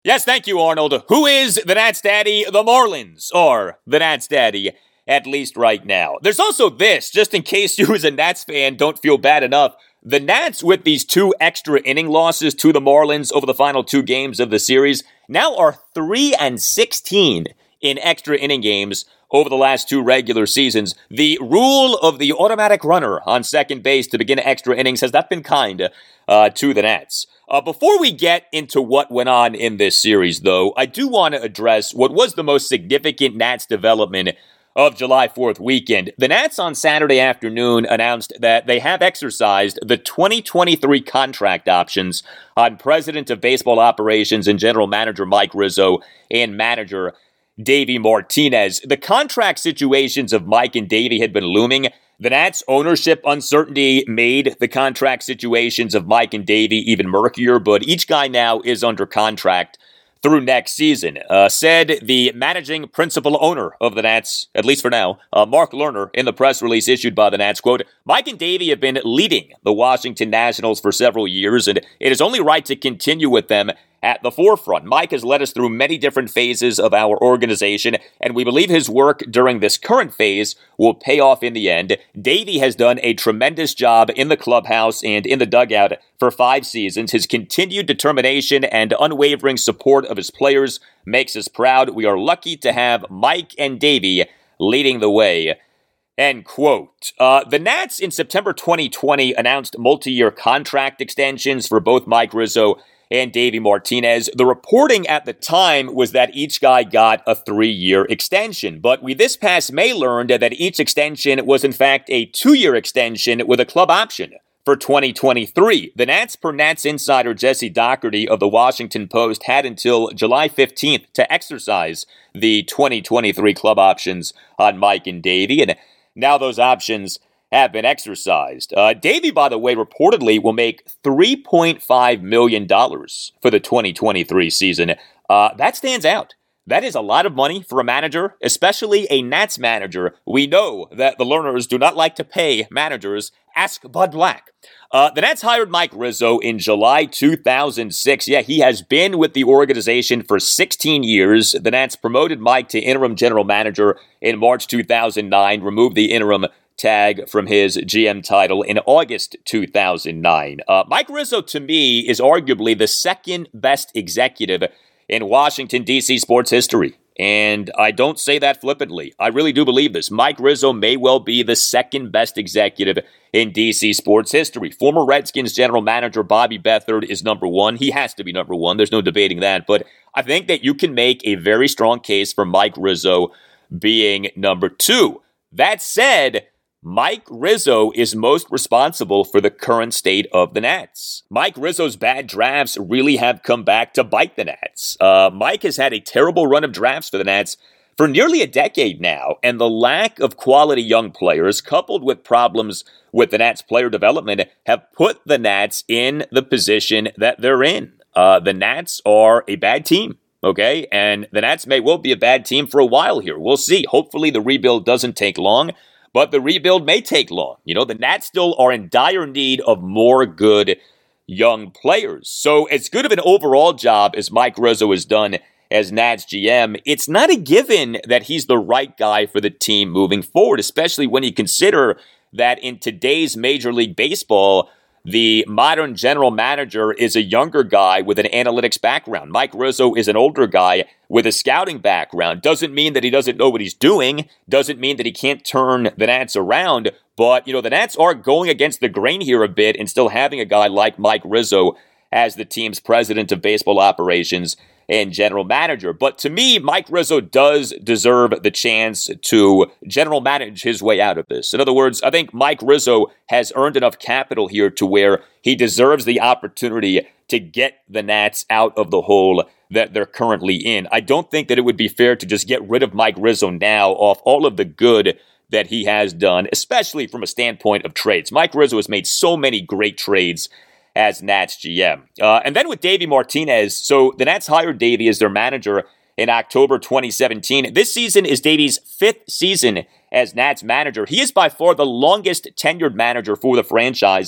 B: Yes, thank you, Arnold. Who is the Nats daddy? The Marlins are the Nats daddy, at least right now. There's also this, just in case you as a Nats fan don't feel bad enough. The Nats, with these two extra inning losses to the Marlins over the final two games of the series, now are three and sixteen in extra inning games over the last two regular seasons. The rule of the automatic runner on second base to begin extra innings has not been kind uh, to the Nats. Uh, before we get into what went on in this series, though, I do want to address what was the most significant Nats development of July fourth weekend. The Nats on Saturday afternoon announced that they have exercised the twenty twenty-three contract options on President of Baseball Operations and General Manager Mike Rizzo and manager Davey Martinez. The contract situations of Mike and Davey had been looming. The Nats ownership uncertainty made the contract situations of Mike and Davey even murkier, but each guy now is under contract through next season, uh, said the managing principal owner of the Nats, at least for now, uh, Mark Lerner, in the press release issued by the Nats, quote, Mike and Davey have been leading the Washington Nationals for several years, and it is only right to continue with them at the forefront. Mike has led us through many different phases of our organization, and we believe his work during this current phase will pay off in the end. Davey has done a tremendous job in the clubhouse and in the dugout for five seasons. His continued determination and unwavering support of his players makes us proud. We are lucky to have Mike and Davey leading the way. End quote. Uh, the Nats in September twenty twenty announced multi-year contract extensions for both Mike Rizzo and Davey Martinez. The reporting at the time was that each guy got a three-year extension, but we this past May learned that each extension was in fact a two-year extension with a club option for twenty twenty-three. The Nats, per Nats insider Jesse Doherty of the Washington Post, had until July fifteenth to exercise the twenty twenty-three club options on Mike and Davey, and now those options have been exercised. Uh, Davey, by the way, reportedly will make three point five million dollars for the twenty twenty-three season. Uh, that stands out. That is a lot of money for a manager, especially a Nats manager. We know that the Lerners do not like to pay managers. Ask Bud Black. Uh, the Nats hired Mike Rizzo in July two thousand six. Yeah, he has been with the organization for sixteen years. The Nats promoted Mike to interim general manager in March two thousand nine, removed the interim tag from his G M title in August two thousand nine. Uh, Mike Rizzo, to me, is arguably the second best executive in Washington, D C sports history. And I don't say that flippantly. I really do believe this. Mike Rizzo may well be the second best executive in D C sports history. Former Redskins general manager Bobby Beathard is number one. He has to be number one. There's no debating that. But I think that you can make a very strong case for Mike Rizzo being number two. That said, Mike Rizzo is most responsible for the current state of the Nats. Mike Rizzo's bad drafts really have come back to bite the Nats. Uh, Mike has had a terrible run of drafts for the Nats for nearly a decade now, and the lack of quality young players, coupled with problems with the Nats player development, have put the Nats in the position that they're in. Uh, the Nats are a bad team. Okay, and the Nats may well be a bad team for a while here. We'll see. Hopefully the rebuild doesn't take long. But the rebuild may take long. You know, the Nats still are in dire need of more good young players. So as good of an overall job as Mike Rizzo has done as Nats G M, it's not a given that he's the right guy for the team moving forward, especially when you consider that in today's Major League Baseball, the modern general manager is a younger guy with an analytics background. Mike Rizzo is an older guy with a scouting background. Doesn't mean that he doesn't know what he's doing. Doesn't mean that he can't turn the Nats around. But, you know, the Nats are going against the grain here a bit and still having a guy like Mike Rizzo as the team's president of baseball operations and general manager. But to me, Mike Rizzo does deserve the chance to general manage his way out of this. In other words, I think Mike Rizzo has earned enough capital here to where he deserves the opportunity to get the Nats out of the hole that they're currently in. I don't think that it would be fair to just get rid of Mike Rizzo now off all of the good that he has done, especially from a standpoint of trades. Mike Rizzo has made so many great trades as Nats G M. Uh, and then with Davey Martinez, so the Nats hired Davey as their manager in October twenty seventeen. This season is Davey's fifth season as Nats manager. He is by far the longest tenured manager for the franchise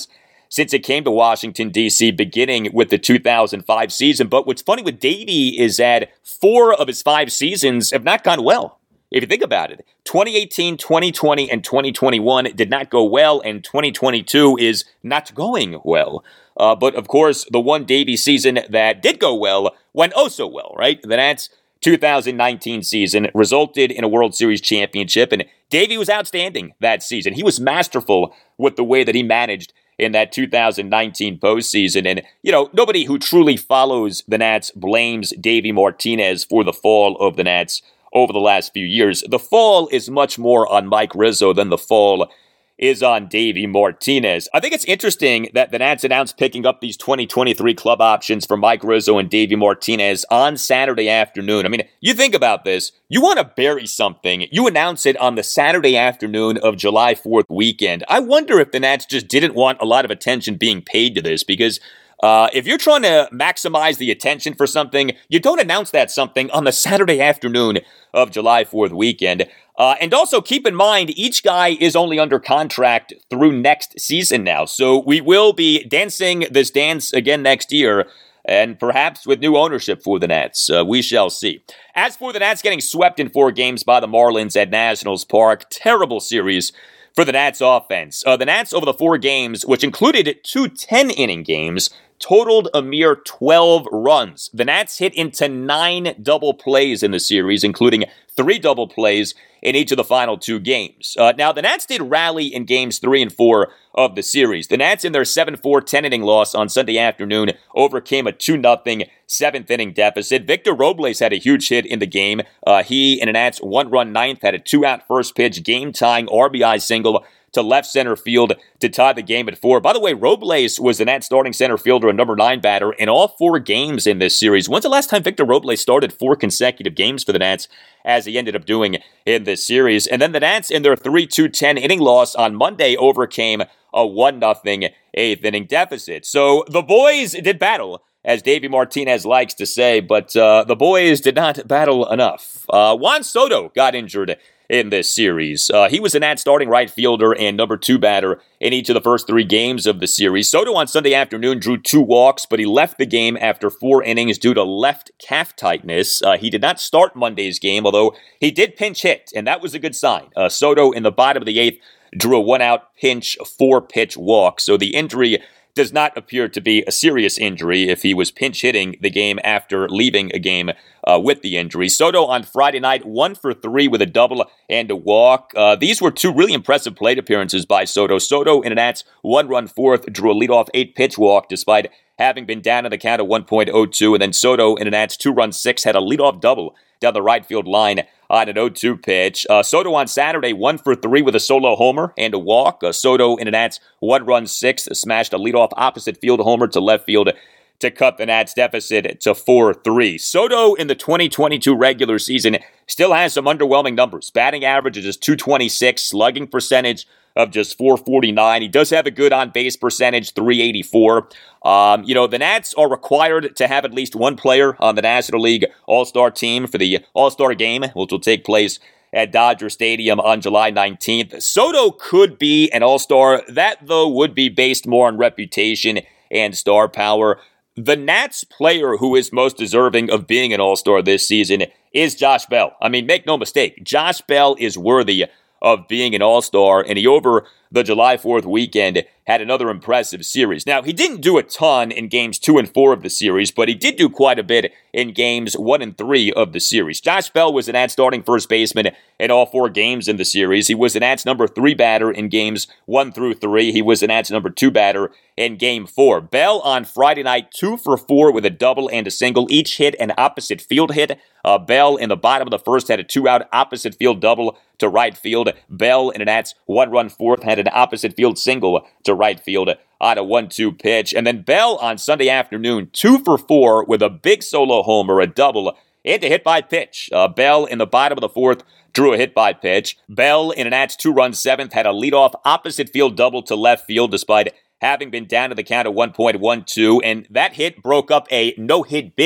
B: since it came to Washington, D C, beginning with the two thousand five season. But what's funny with Davey is that four of his five seasons have not gone well. If you think about it, twenty eighteen, twenty twenty, and twenty twenty-one did not go well, and twenty twenty-two is not going well. Uh, but, of course, the one Davey season that did go well went oh so well, right? The Nats two thousand nineteen season resulted in a World Series championship, and Davey was outstanding that season. He was masterful with the way that he managed in that two thousand nineteen postseason. And, you know, nobody who truly follows the Nats blames Davey Martinez for the fall of the Nats over the last few years. The fall is much more on Mike Rizzo than the fall is on Davey Martinez. I think it's interesting that the Nats announced picking up these twenty twenty-three club options for Mike Rizzo and Davey Martinez on Saturday afternoon. I mean, you think about this. You want to bury something. You announce it on the Saturday afternoon of July fourth weekend. I wonder if the Nats just didn't want a lot of attention being paid to this, because Uh, if you're trying to maximize the attention for something, you don't announce that something on the Saturday afternoon of July fourth weekend. Uh, and also keep in mind, each guy is only under contract through next season now. So we will be dancing this dance again next year, and perhaps with new ownership for the Nats. Uh, we shall see. As for the Nats getting swept in four games by the Marlins at Nationals Park, terrible series for the Nats offense. Uh, the Nats over the four games, which included two ten-inning games, totaled a mere twelve runs. The Nats hit into nine double plays in the series, including three double plays in each of the final two games. Uh, now, the Nats did rally in games three and four of the series. The Nats, in their seven four ten-inning loss on Sunday afternoon, overcame a two nothing seventh-inning deficit. Victor Robles had a huge hit in the game. Uh, he, in a Nats one-run ninth, had a two-out first pitch, game-tying R B I single to left center field to tie the game at four. By the way, Robles was the Nats starting center fielder and number nine batter in all four games in this series. When's the last time Victor Robles started four consecutive games for the Nats, as he ended up doing in this series? And then the Nats, in their three two ten-inning loss on Monday, overcame a one nothing eighth-inning deficit. So the boys did battle, as Davey Martinez likes to say, but uh, the boys did not battle enough. Uh, Juan Soto got injured in this series. Uh, he was a Nats starting right fielder and number two batter in each of the first three games of the series. Soto on Sunday afternoon drew two walks, but he left the game after four innings due to left calf tightness. Uh, he did not start Monday's game, although he did pinch hit, and that was a good sign. Uh, Soto, in the bottom of the eighth, drew a one-out pinch, four-pitch walk, so the injury does not appear to be a serious injury if he was pinch hitting the game after leaving a game uh, with the injury. Soto on Friday night, one for three with a double and a walk. Uh, these were two really impressive plate appearances by Soto. Soto, in an Nats one-run fourth, drew a leadoff eight-pitch walk despite having been down in the count of one point oh two, and then Soto, in an Nats two-run six, had a leadoff double down the right field line on an oh two pitch. Uh, Soto on Saturday, one for three with a solo homer and a walk. Uh, Soto, in an Nats one-run sixth, smashed a leadoff opposite field homer to left field to cut the Nats deficit to four three. Soto, in the twenty twenty-two regular season, still has some underwhelming numbers. Batting average is just two twenty-six, slugging percentage of just four forty-nine. He does have a good on-base percentage, three eighty-four. Um, you know, the Nats are required to have at least one player on the National League All-Star team for the All-Star game, which will take place at Dodger Stadium on July nineteenth. Soto could be an All-Star. That, though, would be based more on reputation and star power. The Nats player who is most deserving of being an All-Star this season is Josh Bell. I mean, make no mistake, Josh Bell is worthy of being an All-Star, and he, over the July fourth weekend, had another impressive series. Now, he didn't do a ton in games two and four of the series, but he did do quite a bit in games one and three of the series. Josh Bell was an Nats starting first baseman in all four games in the series. He was an Nats number three batter in games one through three. He was an Nats number two batter in game four. Bell on Friday night, two for four with a double and a single. Each hit an opposite field hit. Uh, Bell, in the bottom of the first, had a two-out opposite field double to right field. Bell, in an Nats one-run fourth, had an opposite field single to right field on a one two pitch. And then Bell on Sunday afternoon, two for four with a big solo homer, a double, and a hit by pitch. Uh, Bell, in the bottom of the fourth, drew a hit by pitch. Bell, in an Nats two-run seventh, had a leadoff opposite field double to left field despite having been down to the count of one point one two, and that hit broke up a no-hit bid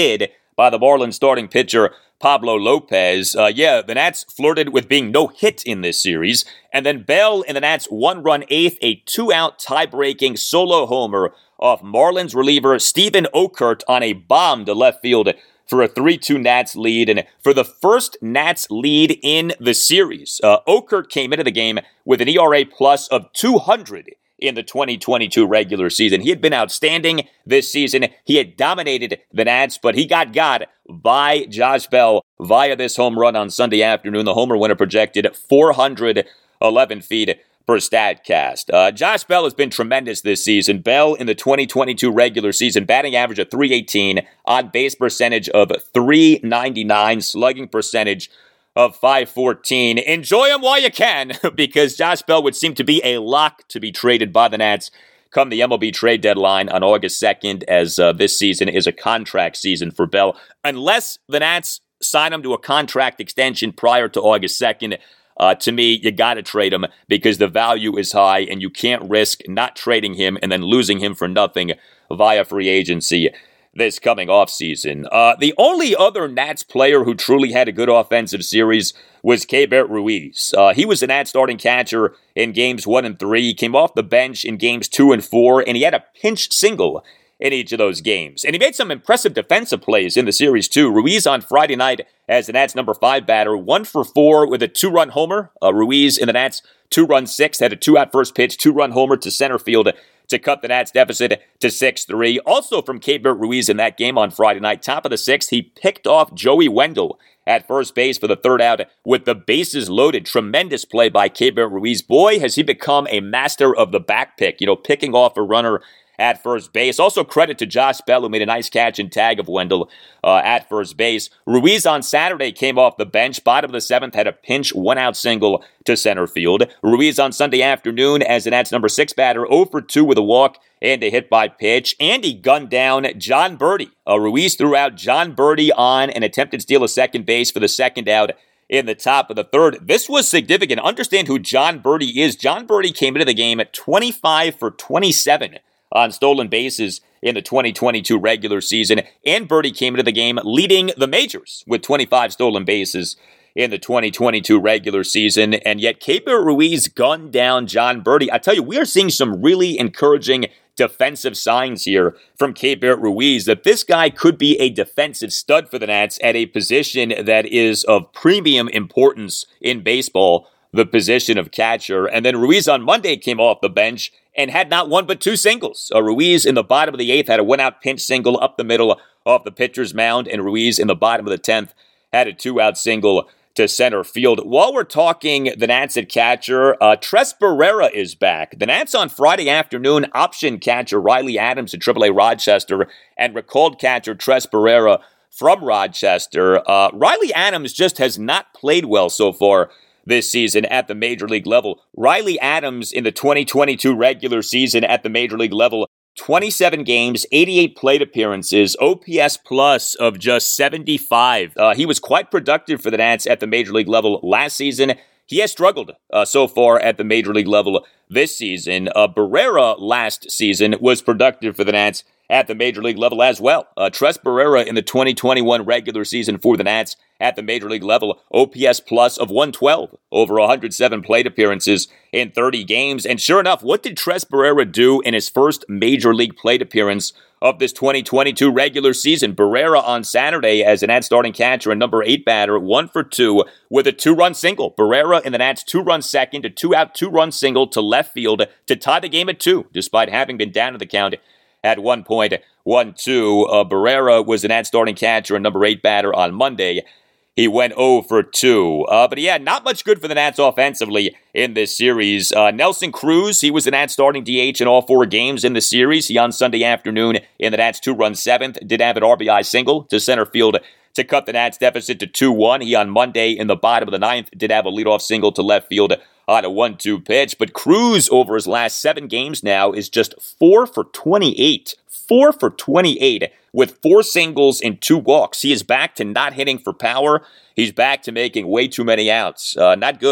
B: by the Marlins starting pitcher Pablo Lopez. Uh, yeah, the Nats flirted with being no hit in this series. And then Bell in the Nats' one-run eighth, a two-out tie-breaking solo homer off Marlins reliever Steven Okert on a bomb to left field for a three two Nats lead, and for the first Nats lead in the series. Uh, Okert came into the game with an E R A plus of two hundred in the twenty twenty-two regular season. He had been outstanding this season. He had dominated the Nats, but he got got by Josh Bell via this home run on Sunday afternoon. The homer winner projected four hundred eleven feet per StatCast. Uh, Josh Bell has been tremendous this season. Bell in the twenty twenty-two regular season, batting average of three eighteen, on base percentage of three ninety-nine, slugging percentage of five fourteen. Enjoy him while you can, because Josh Bell would seem to be a lock to be traded by the Nats come the M L B trade deadline on August second, as uh, this season is a contract season for Bell. Unless the Nats sign him to a contract extension prior to August second, Uh, to me, you got to trade him because the value is high and you can't risk not trading him and then losing him for nothing via free agency this coming offseason. Uh, the only other Nats player who truly had a good offensive series was Keibert Ruiz. Uh, he was the Nats starting catcher in games one and three. He came off the bench in games two and four, and he had a pinch single in each of those games. And he made some impressive defensive plays in the series, too. Ruiz on Friday night as the Nats' number five batter, one for four with a two-run homer. Uh, Ruiz in the Nats' two-run sixth had a two-out first pitch, two-run homer to center field to cut the Nats' deficit to six three. Also from Keibert Ruiz in that game on Friday night, top of the sixth, he picked off Joey Wendell at first base for the third out with the bases loaded. Tremendous play by Keibert Ruiz. Boy, has he become a master of the back pick, you know, picking off a runner at first base. Also credit to Josh Bell, who made a nice catch and tag of Wendell uh, at first base. Ruiz on Saturday came off the bench. Bottom of the seventh, had a pinch one-out single to center field. Ruiz on Sunday afternoon as the Nats' number six batter, oh for two with a walk and a hit by pitch. And he gunned down John Birdie. Uh, Ruiz threw out John Birdie on an attempted steal of second base for the second out in the top of the third. This was significant. Understand who John Birdie is. John Birdie came into the game at twenty-five for twenty-seven on stolen bases in the twenty twenty-two regular season, and Birdie came into the game leading the majors with twenty-five stolen bases in the twenty twenty-two regular season, and yet Keibert Ruiz gunned down John Birdie. I tell you, we are seeing some really encouraging defensive signs here from Keibert Ruiz that this guy could be a defensive stud for the Nats at a position that is of premium importance in baseball, the position of catcher. And then Ruiz on Monday came off the bench and had not one but two singles. Uh, Ruiz in the bottom of the eighth had a one-out pinch single up the middle off the pitcher's mound, and Ruiz in the bottom of the tenth had a two-out single to center field. While we're talking the Nats at catcher, uh, Tres Barrera is back. The Nats on Friday afternoon option catcher Riley Adams at triple A Rochester and recalled catcher Tres Barrera from Rochester. Uh, Riley Adams just has not played well so far this season at the Major League level. Riley Adams in the twenty twenty-two regular season at the Major League level, twenty-seven games, eighty-eight plate appearances, O P S plus of just seventy-five. Uh, he was quite productive for the Nats at the Major League level last season. He has struggled uh, so far at the Major League level this season. Uh, Barrera last season was productive for the Nats at the Major League level as well. Uh, Tres Barrera in the twenty twenty-one regular season for the Nats at the Major League level, O P S plus of one twelve, over one hundred seven plate appearances in thirty games. And sure enough, what did Tres Barrera do in his first Major League plate appearance of this twenty twenty-two regular season? Barrera on Saturday as an Nats starting catcher and number eight batter, one for two with a two-run single. Barrera in the Nats two-run second, a two-out two-run single to left field to tie the game at two, despite having been down to the count at one point one two. Uh, Barrera was the Nats starting catcher and number eight batter on Monday. He went oh for two. Uh, but yeah, not much good for the Nats offensively in this series. Uh, Nelson Cruz, he was the Nats starting D H in all four games in the series. He on Sunday afternoon in the Nats two-run seventh did have an R B I single to center field to cut the Nats deficit to two one. He on Monday in the bottom of the ninth did have a leadoff single to left field on a one two pitch. But Cruz over his last seven games now is just four for twenty-eight. four for twenty-eight with four singles and two walks. He is back to not hitting for power. He's back to making way too many outs. Uh, not good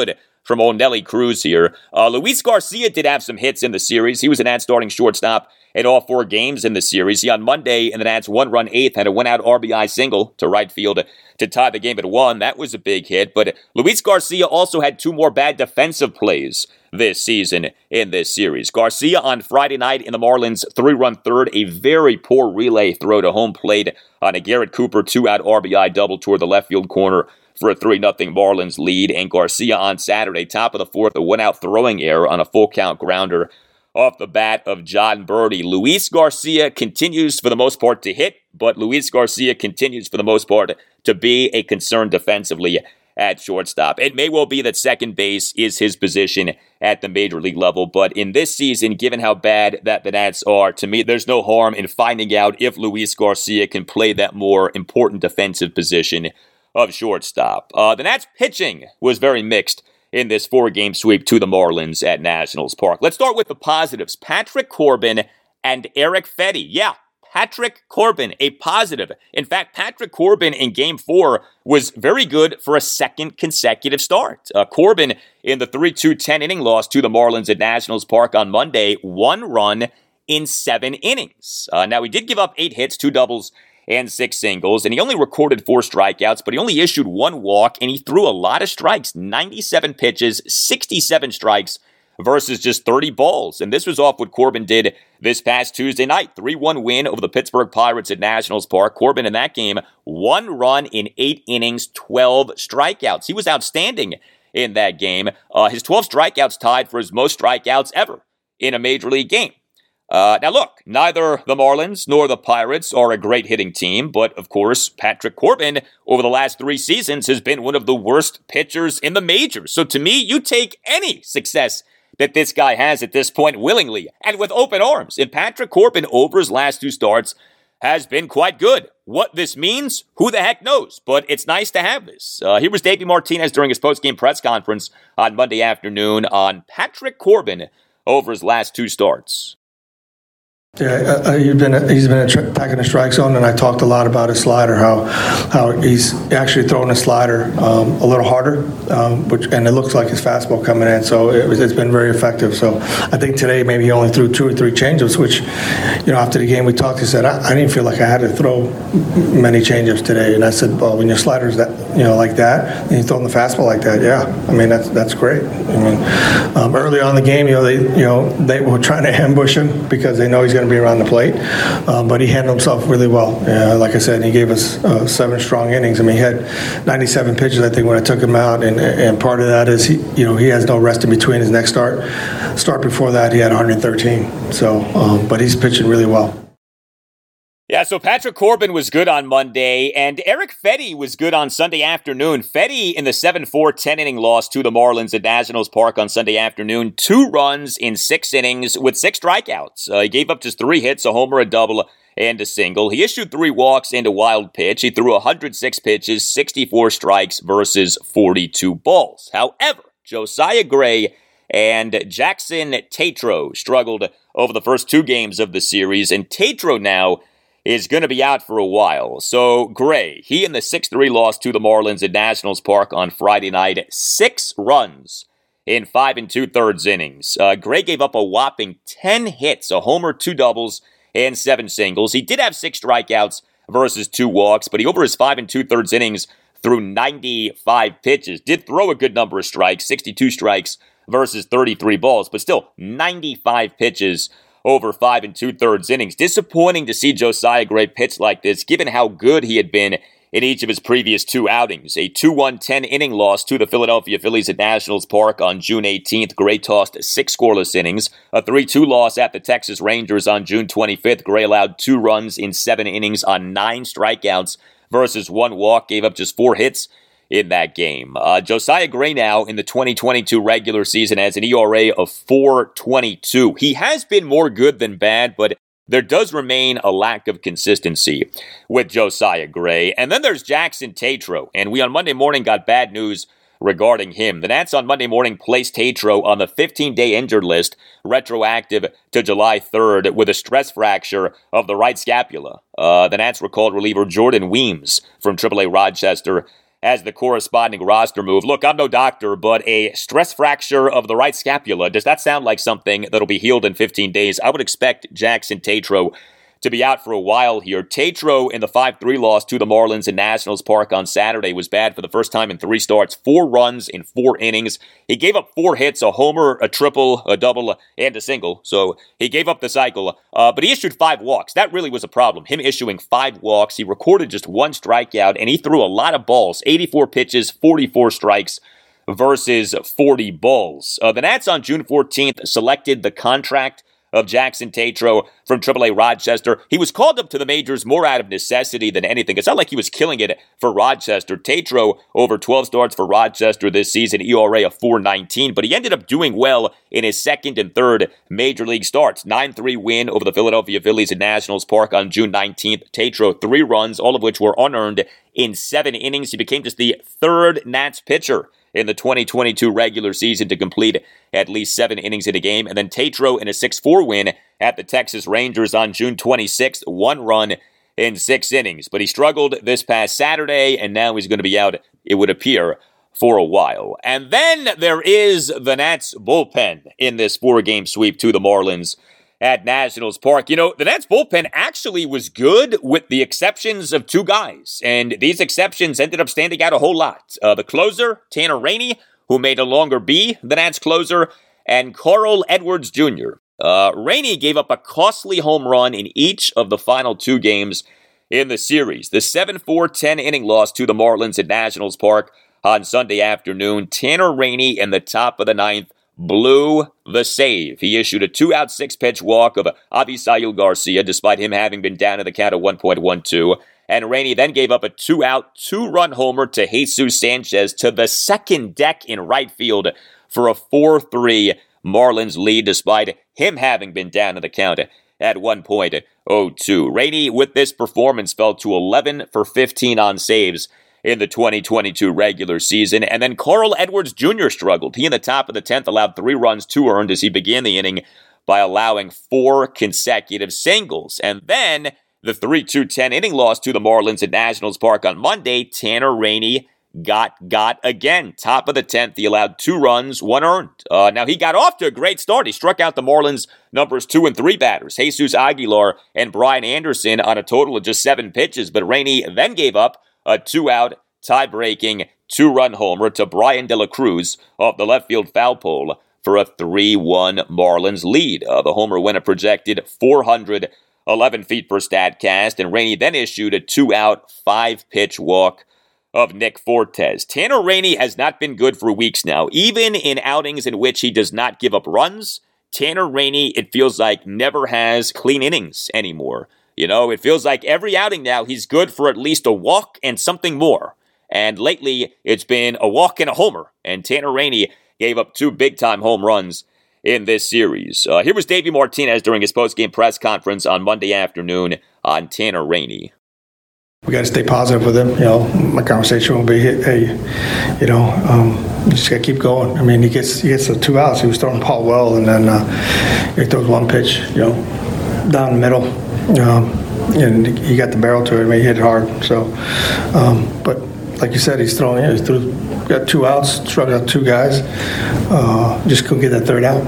B: from old Nelly Cruz here. Uh, Luis Garcia did have some hits in the series. He was an Nats starting shortstop in all four games in the series. He on Monday in the Nats one-run eighth had a one-out R B I single to right field to tie the game at one. That was a big hit. But Luis Garcia also had two more bad defensive plays this season in this series. Garcia on Friday night in the Marlins three-run third, a very poor relay throw to home plate on a Garrett Cooper two-out R B I double toward the left field corner for a three nothing Marlins lead. And Garcia on Saturday, top of the fourth, a one-out throwing error on a full-count grounder off the bat of John Birdie. Luis Garcia continues for the most part to hit, but Luis Garcia continues for the most part to be a concern defensively at shortstop. It may well be that second base is his position at the major league level, but in this season, given how bad that the Nats are, to me, there's no harm in finding out if Luis Garcia can play that more important defensive position of shortstop. Uh, the Nats pitching was very mixed in this four-game sweep to the Marlins at Nationals Park. Let's start with the positives. Patrick Corbin and Erick Fedde. Yeah, Patrick Corbin, a positive. In fact, Patrick Corbin in Game four was very good for a second consecutive start. Uh, Corbin in the three two ten-inning loss to the Marlins at Nationals Park on Monday, one run in seven innings. Uh, now, he did give up eight hits, two doubles, and six singles, and he only recorded four strikeouts, but he only issued one walk, and he threw a lot of strikes, ninety-seven pitches, sixty-seven strikes, versus just thirty balls. And this was off what Corbin did this past Tuesday night. three one win over the Pittsburgh Pirates at Nationals Park. Corbin in that game, one run in eight innings, twelve strikeouts. He was outstanding in that game. Uh, his twelve strikeouts tied for his most strikeouts ever in a major league game. Uh, now look, neither the Marlins nor the Pirates are a great hitting team, but of course, Patrick Corbin over the last three seasons has been one of the worst pitchers in the majors. So to me, you take any success that this guy has at this point willingly and with open arms. And Patrick Corbin over his last two starts has been quite good. What this means, who the heck knows? But it's nice to have this. Uh, here was Davey Martinez during his postgame press conference on Monday afternoon on Patrick Corbin over his last two starts.
E: Yeah, uh, he's been he's been attacking the strike zone, and I talked a lot about his slider, how how he's actually throwing the slider um, a little harder, um, which and it looks like his fastball coming in. So it was, it's been very effective. So I think today maybe he only threw two or three changeups, which, you know, after the game we talked. He said I, I didn't feel like I had to throw many changeups today, and I said, well, when your slider's that you know like that, and you throw in the fastball like that, yeah, I mean that's that's great. I mean, um, early on in the game, you know they you know they were trying to ambush him because they know he's going to be around the plate, um, but he handled himself really well. Uh, like I said, he gave us uh, seven strong innings. I mean, he had ninety-seven pitches, I think, when I took him out, and and part of that is he, you know, he has no rest in between his next start. Start before that, he had one hundred thirteen. So, um, but he's pitching really well.
B: Yeah, so Patrick Corbin was good on Monday, and Erick Fedde was good on Sunday afternoon. Fedde in the seven four ten-inning loss to the Marlins at Nationals Park on Sunday afternoon. Two runs in six innings with six strikeouts. Uh, he gave up just three hits, a homer, a double, and a single. He issued three walks and a wild pitch. He threw one hundred six pitches, sixty-four strikes versus forty-two balls. However, Josiah Gray and Jackson Tatro struggled over the first two games of the series, and Tatro now is going to be out for a while. So Gray, he in the six three loss to the Marlins at Nationals Park on Friday night, six runs in five and two-thirds innings. Uh, Gray gave up a whopping ten hits, a homer, two doubles, and seven singles. He did have six strikeouts versus two walks, but he over his five and two-thirds innings threw ninety-five pitches. Did throw a good number of strikes, sixty-two strikes versus thirty-three balls, but still ninety-five pitches over five and two-thirds innings. Disappointing to see Josiah Gray pitch like this, given how good he had been in each of his previous two outings. A two one ten-inning loss to the Philadelphia Phillies at Nationals Park on June eighteenth. Gray tossed six scoreless innings. A three two loss at the Texas Rangers on June twenty-fifth. Gray allowed two runs in seven innings on nine strikeouts versus one walk. Gave up just four hits in that game. Uh, Josiah Gray now in the twenty twenty-two regular season has an E R A of four twenty-two. He has been more good than bad, but there does remain a lack of consistency with Josiah Gray. And then there's Jackson Tatro, and we on Monday morning got bad news regarding him. The Nats on Monday morning placed Tatro on the fifteen-day injured list, retroactive to July third, with a stress fracture of the right scapula. Uh, the Nats recalled reliever Jordan Weems from triple A Rochester as the corresponding roster move. Look, I'm no doctor, but a stress fracture of the right scapula, does that sound like something that'll be healed in fifteen days? I would expect Jackson Tatro to be out for a while here. Tatro in the five three loss to the Marlins in Nationals Park on Saturday was bad for the first time in three starts. Four runs in four innings. He gave up four hits, a homer, a triple, a double, and a single. So he gave up the cycle, uh, but he issued five walks. That really was a problem, him issuing five walks. He recorded just one strikeout, and he threw a lot of balls, eighty-four pitches, forty-four strikes versus forty balls. Uh, the Nats on June fourteenth selected the contract of Jackson Tatro from triple A Rochester. He was called up to the majors more out of necessity than anything. It's not like he was killing it for Rochester. Tatro, over twelve starts for Rochester this season, E R A of four nineteen, but he ended up doing well in his second and third major league starts. nine three win over the Philadelphia Phillies at Nationals Park on June nineteenth. Tatro, three runs, all of which were unearned in seven innings. He became just the third Nats pitcher in the twenty twenty-two regular season to complete at least seven innings in a game. And then Tatro in a six four win at the Texas Rangers on June twenty-sixth, one run in six innings. But he struggled this past Saturday, and now he's going to be out, it would appear, for a while. And then there is the Nats bullpen in this four-game sweep to the Marlins at Nationals Park. You know, the Nats bullpen actually was good with the exceptions of two guys, and these exceptions ended up standing out a whole lot. Uh, the closer, Tanner Rainey, who may no longer be the Nats closer, and Carl Edwards Junior Uh, Rainey gave up a costly home run in each of the final two games in the series. The seven four ten-inning loss to the Marlins at Nationals Park on Sunday afternoon. Tanner Rainey in the top of the ninth blew the save. He issued a two-out, six-pitch walk of Avisail Garcia, despite him having been down to the count of one point one two. And Rainey then gave up a two-out, two-run homer to Jesus Sanchez to the second deck in right field for a four three Marlins lead, despite him having been down to the count at one point oh two. Rainey, with this performance, fell to eleven for fifteen on saves in the twenty twenty-two regular season. And then Carl Edwards Junior struggled. He in the top of the tenth allowed three runs, two earned as he began the inning by allowing four consecutive singles. And then the three two ten-inning loss to the Marlins at Nationals Park on Monday, Tanner Rainey got got again. Top of the tenth, he allowed two runs, one earned. Uh, now, he got off to a great start. He struck out the Marlins' numbers two and three batters, Jesus Aguilar and Brian Anderson, on a total of just seven pitches. But Rainey then gave up a two-out, tie-breaking, two-run homer to Brian De La Cruz off the left field foul pole for a three one Marlins lead. Uh, the homer went a projected four hundred eleven feet per Statcast, and Rainey then issued a two-out, five-pitch walk of Nick Fortes. Tanner Rainey has not been good for weeks now. Even in outings in which he does not give up runs, Tanner Rainey, it feels like, never has clean innings anymore. You know, it feels like every outing now he's good for at least a walk and something more. And lately, it's been a walk and a homer. And Tanner Rainey gave up two big-time home runs in this series. Uh, here was Davey Martinez during his post-game press conference on Monday afternoon on Tanner Rainey.
E: We got to stay positive with him. You know, my conversation will be, hey, you know, um, you just got to keep going. I mean, he gets he gets the two outs. He was throwing the ball well, and then uh, he throws one pitch, you know, down the middle, um, and he got the barrel to it. I mean, he hit it hard. So, um, but like you said, he's throwing. He threw, got two outs, struck out two guys. Uh, just couldn't get that third out.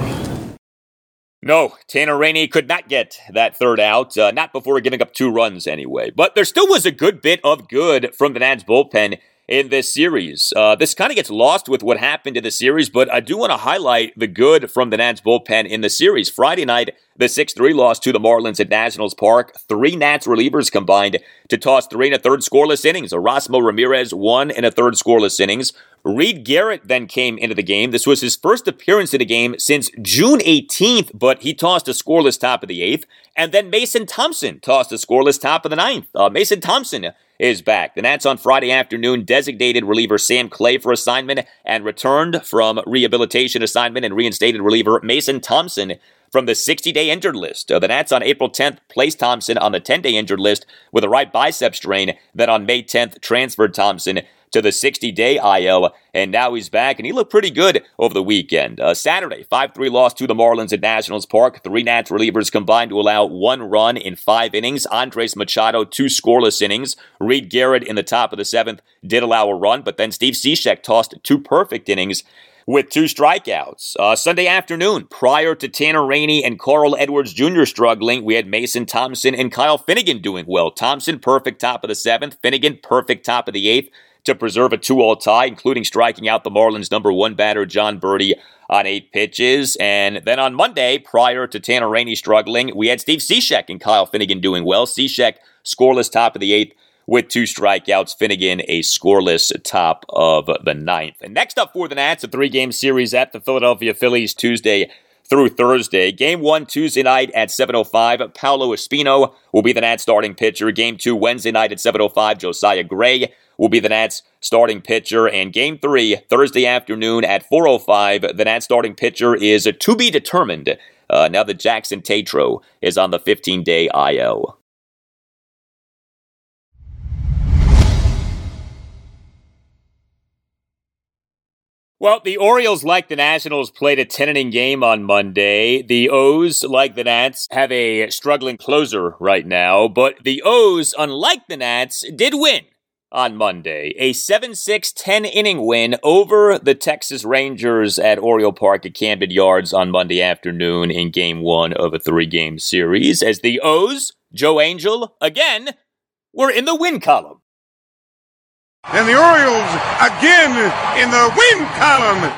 B: No, Tanner Rainey could not get that third out, uh, not before giving up two runs anyway. But there still was a good bit of good from the Nats bullpen in this series. Uh, this kind of gets lost with what happened in the series, but I do want to highlight the good from the Nats bullpen in the series. Friday night, the six three loss to the Marlins at Nationals Park. Three Nats relievers combined to toss three and a third scoreless innings. Erasmo Ramirez, one and a third scoreless innings. Reed Garrett then came into the game. This was his first appearance in the game since June eighteenth, but he tossed a scoreless top of the eighth. And then Mason Thompson tossed a scoreless top of the ninth. Uh, Mason Thompson is back. The Nats on Friday afternoon designated reliever Sam Clay for assignment and returned from rehabilitation assignment and reinstated reliever Mason Thompson from the sixty-day injured list. Uh, the Nats on April tenth placed Thompson on the ten-day injured list with a right bicep strain. Then on May tenth transferred Thompson to the sixty-day I L, and now he's back, and he looked pretty good over the weekend. Uh, Saturday, five three loss to the Marlins at Nationals Park. Three Nats relievers combined to allow one run in five innings. Andres Machado, two scoreless innings. Reed Garrett in the top of the seventh did allow a run, but then Steve Cishek tossed two perfect innings with two strikeouts. Uh, Sunday afternoon, prior to Tanner Rainey and Carl Edwards Junior struggling, we had Mason Thompson and Kyle Finnegan doing well. Thompson, perfect top of the seventh. Finnegan, perfect top of the eighth to preserve a two-all tie, including striking out the Marlins' number one batter, John Birdie, on eight pitches. And then on Monday, prior to Tanner Rainey struggling, we had Steve Cishek and Kyle Finnegan doing well. Cishek, scoreless top of the eighth with two strikeouts. Finnegan, a scoreless top of the ninth. And next up for the Nats, a three-game series at the Philadelphia Phillies Tuesday through Thursday. Game one Tuesday night at seven oh five. Paolo Espino will be the Nats starting pitcher. Game two Wednesday night at seven oh five. Josiah Gray will be the Nats starting pitcher. And game three Thursday afternoon at four oh five. The Nats starting pitcher is to be determined uh, now that Jackson Tatro is on the fifteen-day I L. Well, the Orioles, like the Nationals, played a ten-inning game on Monday. The O's, like the Nats, have a struggling closer right now. But the O's, unlike the Nats, did win on Monday. A seven six ten-inning win over the Texas Rangers at Oriole Park at Camden Yards on Monday afternoon in Game one of a three-game series. As the O's, Joe Angel, again, were in the win column.
F: And the Orioles again in the win column.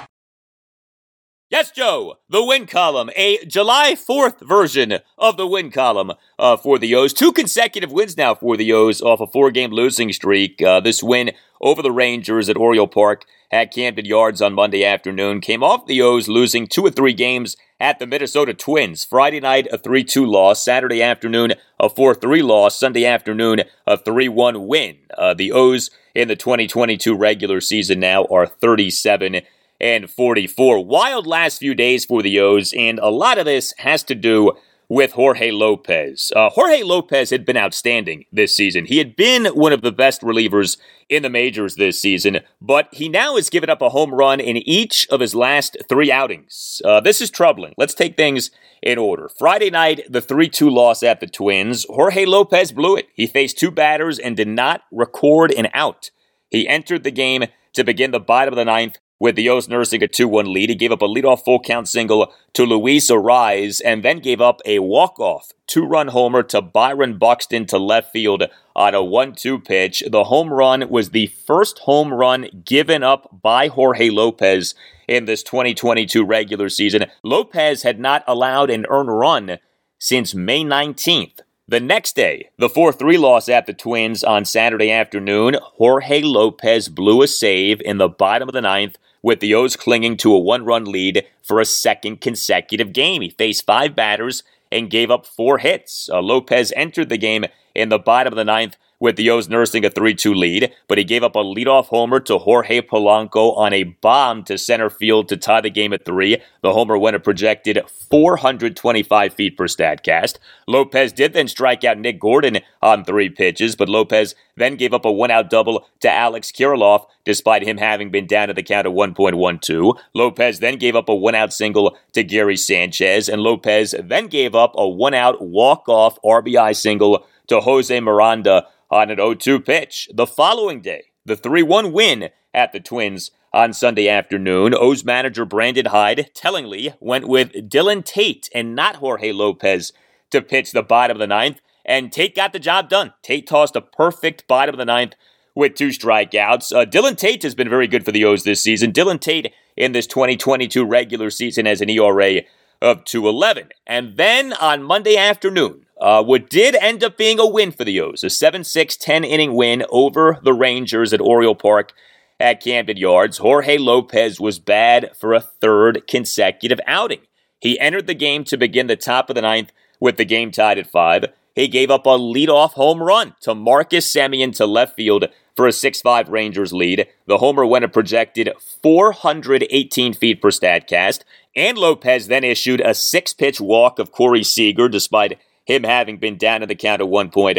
B: Yes, Joe, the win column, a July fourth version of the win column uh, for the O's. Two consecutive wins now for the O's off a four-game losing streak. Uh, this win over the Rangers at Oriole Park at Camden Yards on Monday afternoon came off the O's losing two of three games at the Minnesota Twins. Friday night, a three two loss. Saturday afternoon, a four three loss. Sunday afternoon, a three one win. Uh, the O's in the twenty twenty-two regular season now are thirty-seven and forty-four. Wild last few days for the O's, and a lot of this has to do with Jorge Lopez. Uh, Jorge Lopez had been outstanding this season. He had been one of the best relievers in the majors this season, but he now has given up a home run in each of his last three outings. Uh, this is troubling. Let's take things in order. Friday night, the three two loss at the Twins. Jorge Lopez blew it. He faced two batters and did not record an out. He entered the game to begin the bottom of the ninth with the O's nursing a two one lead. He gave up a leadoff full count single to Luis Arraez and then gave up a walk-off two-run homer to Byron Buxton to left field on a one two pitch. The home run was the first home run given up by Jorge Lopez in this twenty twenty-two regular season. Lopez had not allowed an earned run since May nineteenth. The next day, the four three loss at the Twins on Saturday afternoon, Jorge Lopez blew a save in the bottom of the ninth with the O's clinging to a one-run lead for a second consecutive game. He faced five batters and gave up four hits. Uh, Lopez entered the game in the bottom of the ninth with the O's nursing a three two lead, but he gave up a leadoff homer to Jorge Polanco on a bomb to center field to tie the game at three. The homer went a projected four hundred twenty-five feet per Statcast. Lopez did then strike out Nick Gordon on three pitches, but Lopez then gave up a one-out double to Alex Kirilloff, despite him having been down to the count of one point one two. Lopez then gave up a one-out single to Gary Sanchez, and Lopez then gave up a one-out walk-off R B I single to Jose Miranda on an oh two pitch. The following day, the three one win at the Twins on Sunday afternoon. O's manager Brandon Hyde, tellingly, went with Dylan Tate and not Jorge Lopez to pitch the bottom of the ninth, and Tate got the job done. Tate tossed a perfect bottom of the ninth with two strikeouts. Uh, Dylan Tate has been very good for the O's this season. Dylan Tate in this twenty twenty-two regular season has an E R A of two eleven. And then on Monday afternoon, Uh, what did end up being a win for the O's, a seven six ten-inning win over the Rangers at Oriole Park at Camden Yards. Jorge Lopez was bad for a third consecutive outing. He entered the game to begin the top of the ninth with the game tied at five. He gave up a leadoff home run to Marcus Semien to left field for a six five Rangers lead. The homer went a projected four hundred eighteen feet per Statcast, and Lopez then issued a six-pitch walk of Corey Seager, despite him having been down to the count of one point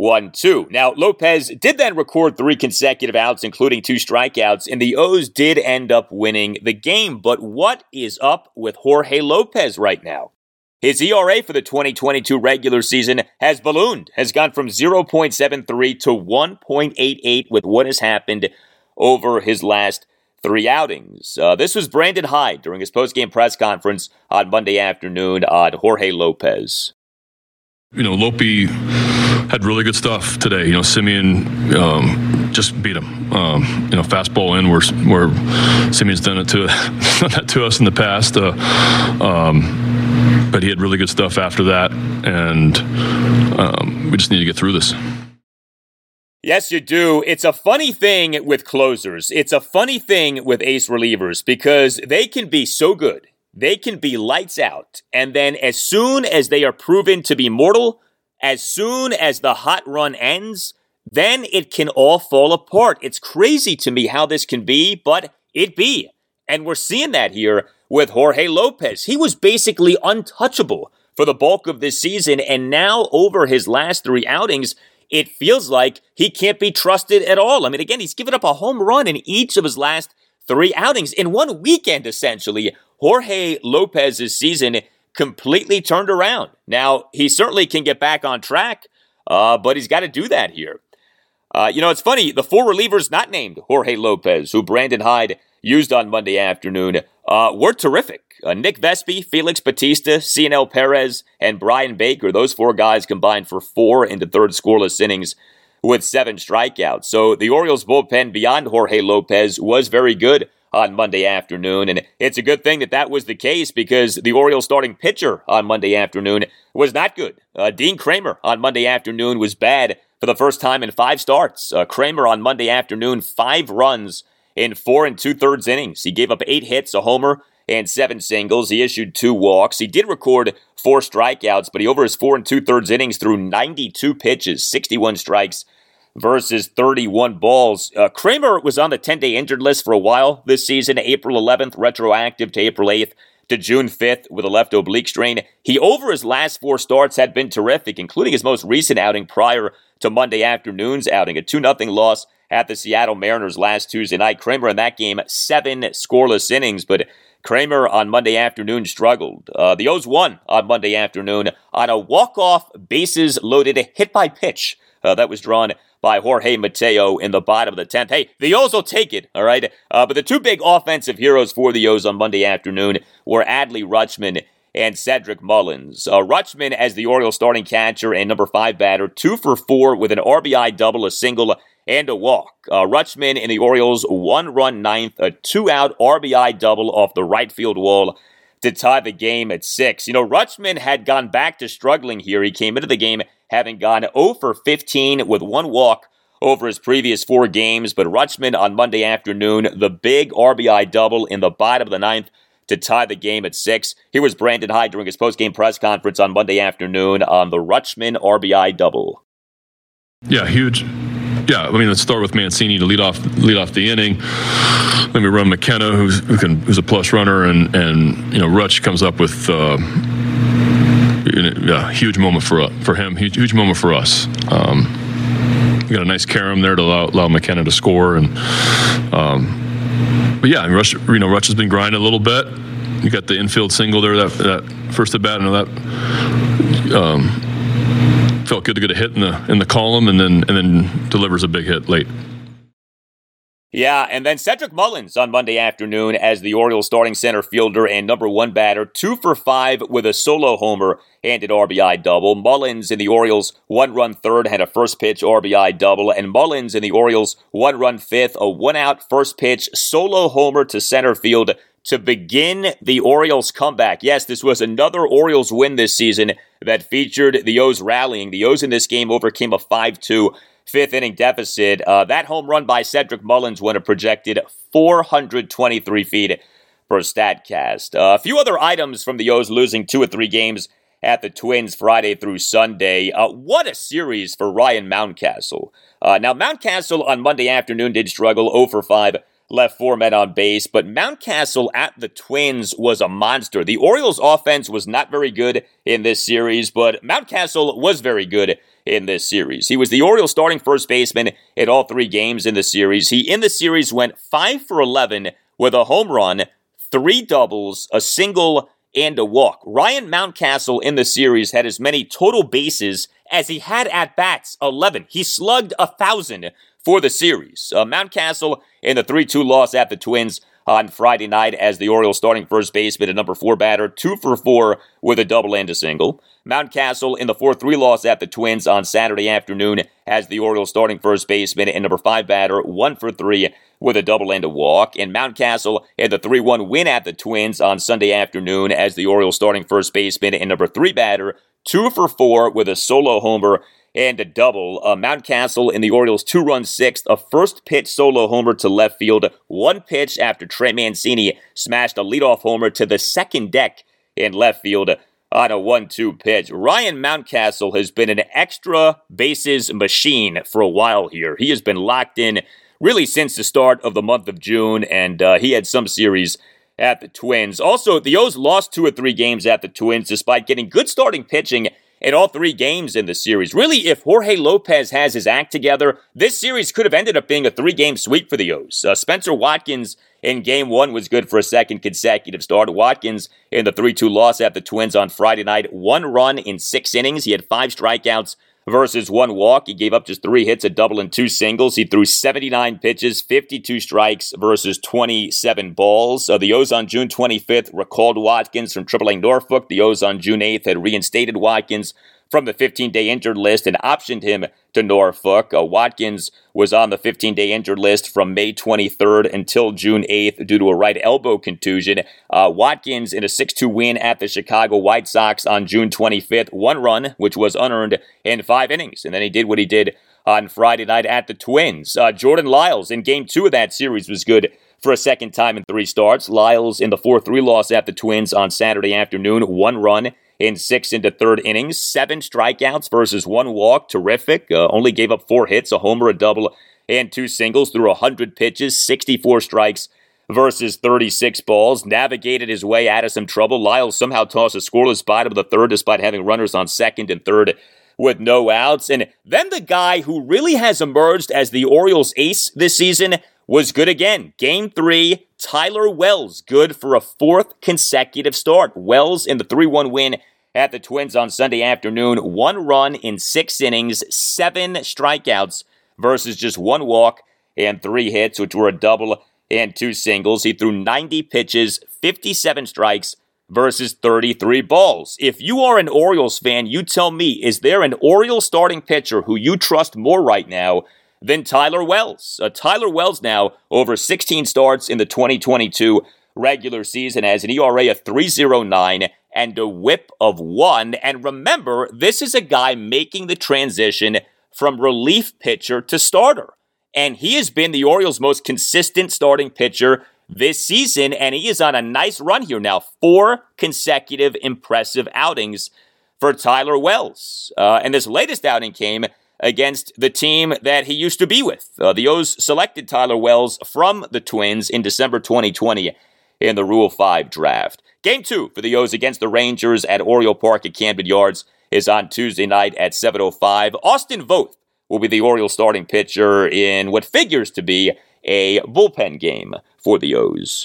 B: one two. Now, Lopez did then record three consecutive outs, including two strikeouts, and the O's did end up winning the game. But what is up with Jorge Lopez right now? His E R A for the twenty twenty-two regular season has ballooned, has gone from zero point seven three to one point eight eight with what has happened over his last three outings. Uh, this was Brandon Hyde during his postgame press conference on Monday afternoon on Jorge Lopez.
G: You know, Lopi had really good stuff today. You know, Semien um, just beat him. Um, you know, fastball in where, where Semien's done it to done that to us in the past. Uh, um, but he had really good stuff after that, and um, we just need to get through this.
B: Yes, you do. It's a funny thing with closers. It's a funny thing with ace relievers because they can be so good. They can be lights out. And then as soon as they are proven to be mortal, as soon as the hot run ends, then it can all fall apart. It's crazy to me how this can be, but it be. And we're seeing that here with Jorge Lopez. He was basically untouchable for the bulk of this season. And now over his last three outings, it feels like he can't be trusted at all. I mean, again, he's given up a home run in each of his last three outings. In one weekend, essentially, Jorge Lopez's season completely turned around. Now, he certainly can get back on track, uh, but he's got to do that here. Uh, you know, it's funny, the four relievers not named Jorge Lopez, who Brandon Hyde used on Monday afternoon, uh, were terrific. Uh, Nick Vespi, Felix Bautista, Cionel Perez, and Brian Baker, those four guys combined for four into third scoreless innings with seven strikeouts. So the Orioles bullpen beyond Jorge Lopez was very good on Monday afternoon, and it's a good thing that that was the case because the Orioles starting pitcher on Monday afternoon was not good. Uh, Dean Kramer on Monday afternoon was bad for the first time in five starts. Uh, Kramer on Monday afternoon, five runs in four and two-thirds innings. He gave up eight hits, a homer, and seven singles. He issued two walks. He did record four strikeouts, but he over his four and two-thirds innings threw ninety-two pitches, sixty-one strikes versus thirty-one balls. Uh, Kramer was on the ten-day injured list for a while this season, April eleventh, retroactive to April eighth to June fifth with a left oblique strain. He, over his last four starts, had been terrific, including his most recent outing prior to Monday afternoon's outing, a two nothing loss at the Seattle Mariners last Tuesday night. Kramer in that game, seven scoreless innings, but Kramer on Monday afternoon struggled. Uh, the O's won on Monday afternoon on a walk-off, bases-loaded hit-by-pitch uh, that was drawn by Jorge Mateo in the bottom of the tenth. Hey, the O's will take it, all right? Uh, but the two big offensive heroes for the O's on Monday afternoon were Adley Rutschman and Cedric Mullins. Uh, Rutschman as the Orioles starting catcher and number five batter, two for four with an R B I double, a single, and a walk. Uh, Rutschman in the Orioles' one-run ninth, a two-out R B I double off the right field wall to tie the game at six. You know, Rutschman had gone back to struggling here. He came into the game having gone oh for fifteen with one walk over his previous four games, but Rutschman on Monday afternoon, the big R B I double in the bottom of the ninth to tie the game at six. Here was Brandon Hyde during his postgame press conference on Monday afternoon on the Rutschman R B I double.
G: Yeah, huge. Yeah, I mean, let's start with Mancini to lead off lead off the inning. Then we run McKenna, who's who can who's a plus runner, and and you know Rutsch comes up with uh, yeah, huge moment for for him, huge huge moment for us. Um, we got a nice carom there to allow, allow McKenna to score, and um, but yeah, Rutsch, you know Rutsch has been grinding a little bit. You got the infield single there, that that first at bat, and that. Um, Felt good to get a hit in the in the column, and then and then delivers a big hit late.
B: Yeah, and then Cedric Mullins on Monday afternoon as the Orioles starting center fielder and number one batter, two for five with a solo homer and an R B I double. Mullins in the Orioles' one-run third had a first pitch R B I double, and Mullins in the Orioles' one-run fifth, a one-out first pitch solo homer to center field to begin the Orioles' comeback. Yes, this was another Orioles win this season that featured the O's rallying. The O's in this game overcame a five two fifth inning deficit. Uh, that home run by Cedric Mullins went a projected four hundred twenty-three feet per StatCast. Uh, a few other items from the O's losing two or three games at the Twins Friday through Sunday. Uh, what a series for Ryan Mountcastle. Uh, now, Mountcastle on Monday afternoon did struggle, oh for five. Left four men on base, but Mountcastle at the Twins was a monster. The Orioles' offense was not very good in this series, but Mountcastle was very good in this series. He was the Orioles starting first baseman in all three games in the series. He, in the series, went five for eleven with a home run, three doubles, a single, and a walk. Ryan Mountcastle in the series had as many total bases as he had at-bats, eleven. He slugged one thousand for the series. Uh, Mountcastle in the three two loss at the Twins on Friday night as the Orioles starting first baseman and number four batter, two for four with a double and a single. Mountcastle in the four three loss at the Twins on Saturday afternoon as the Orioles starting first baseman and number five batter, one for three with a double and a walk. And Mountcastle in the three one win at the Twins on Sunday afternoon as the Orioles starting first baseman and number three batter, two for four with a solo homer and a double. Uh, Mountcastle in the Orioles' two-run sixth, a first-pitch solo homer to left field, one pitch after Trey Mancini smashed a leadoff homer to the second deck in left field on a one two pitch. Ryan Mountcastle has been an extra bases machine for a while here. He has been locked in really since the start of the month of June, and uh, he had some series at the Twins. Also, the O's lost two or three games at the Twins despite getting good starting pitching in all three games in the series. Really, if Jorge Lopez has his act together, this series could have ended up being a three-game sweep for the O's. Uh, Spencer Watkins in game one was good for a second consecutive start. Watkins in the three two loss at the Twins on Friday night, one run in six innings. He had five strikeouts versus one walk. He gave up just three hits, a double, and two singles. He threw seventy-nine pitches, fifty-two strikes versus twenty-seven balls. Uh, the O's on June twenty-fifth recalled Watkins from triple A Norfolk. The O's on June eighth had reinstated Watkins from the fifteen-day injured list and optioned him to Norfolk. Uh, Watkins was on the fifteen-day injured list from May twenty-third until June eighth due to a right elbow contusion. Uh, Watkins in a six two win at the Chicago White Sox on June twenty-fifth, one run, which was unearned in five innings. And then he did what he did on Friday night at the Twins. Uh, Jordan Lyles in game two of that series was good for a second time in three starts. Lyles in the four three loss at the Twins on Saturday afternoon, one run in six into third innings, seven strikeouts versus one walk. Terrific. Uh, only gave up four hits, a homer, a double, and two singles through one hundred pitches, sixty-four strikes versus thirty-six balls. Navigated his way out of some trouble. Lyles somehow tossed a scoreless bottom of the third despite having runners on second and third with no outs. And then the guy who really has emerged as the Orioles' ace this season was good again. Game three, Tyler Wells, good for a fourth consecutive start. Wells in the three one win at the Twins on Sunday afternoon. One run in six innings, seven strikeouts versus just one walk and three hits, which were a double and two singles. He threw ninety pitches, fifty-seven strikes versus thirty-three balls. If you are an Orioles fan, you tell me, is there an Orioles starting pitcher who you trust more right now than Tyler Wells? Uh, Tyler Wells now over sixteen starts in the twenty twenty-two regular season has an E R A of three point oh nine and a whip of one. And remember, this is a guy making the transition from relief pitcher to starter. And he has been the Orioles' most consistent starting pitcher this season, and he is on a nice run here now. Four consecutive impressive outings for Tyler Wells. Uh, and this latest outing came against the team that he used to be with. Uh, the O's selected Tyler Wells from the Twins in December twenty twenty in the Rule five draft. Game two for the O's against the Rangers at Oriole Park at Camden Yards is on Tuesday night at seven oh five. Austin Voth will be the Orioles starting pitcher in what figures to be a bullpen game for the O's.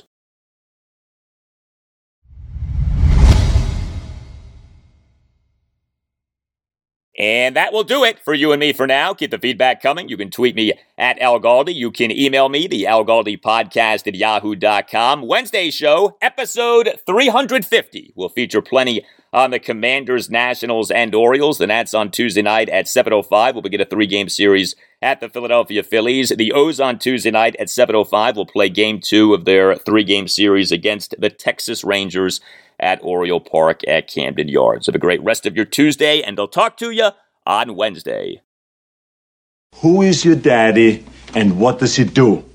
B: And that will do it for you and me for now. Keep the feedback coming. You can tweet me at Al Galdi. You can email me, the Al Galdi podcast at yahoo dot com. Wednesday's show, episode three fifty, will feature plenty on the Commanders, Nationals, and Orioles. And that's on Tuesday night at seven oh five. We'll begin a three-game series at the Philadelphia Phillies. The O's on Tuesday night at seven oh five will play game two of their three-game series against the Texas Rangers at Oriole Park at Camden Yards. Have a great rest of your Tuesday, and I'll talk to you on Wednesday.
H: Who is your daddy, and what does he do?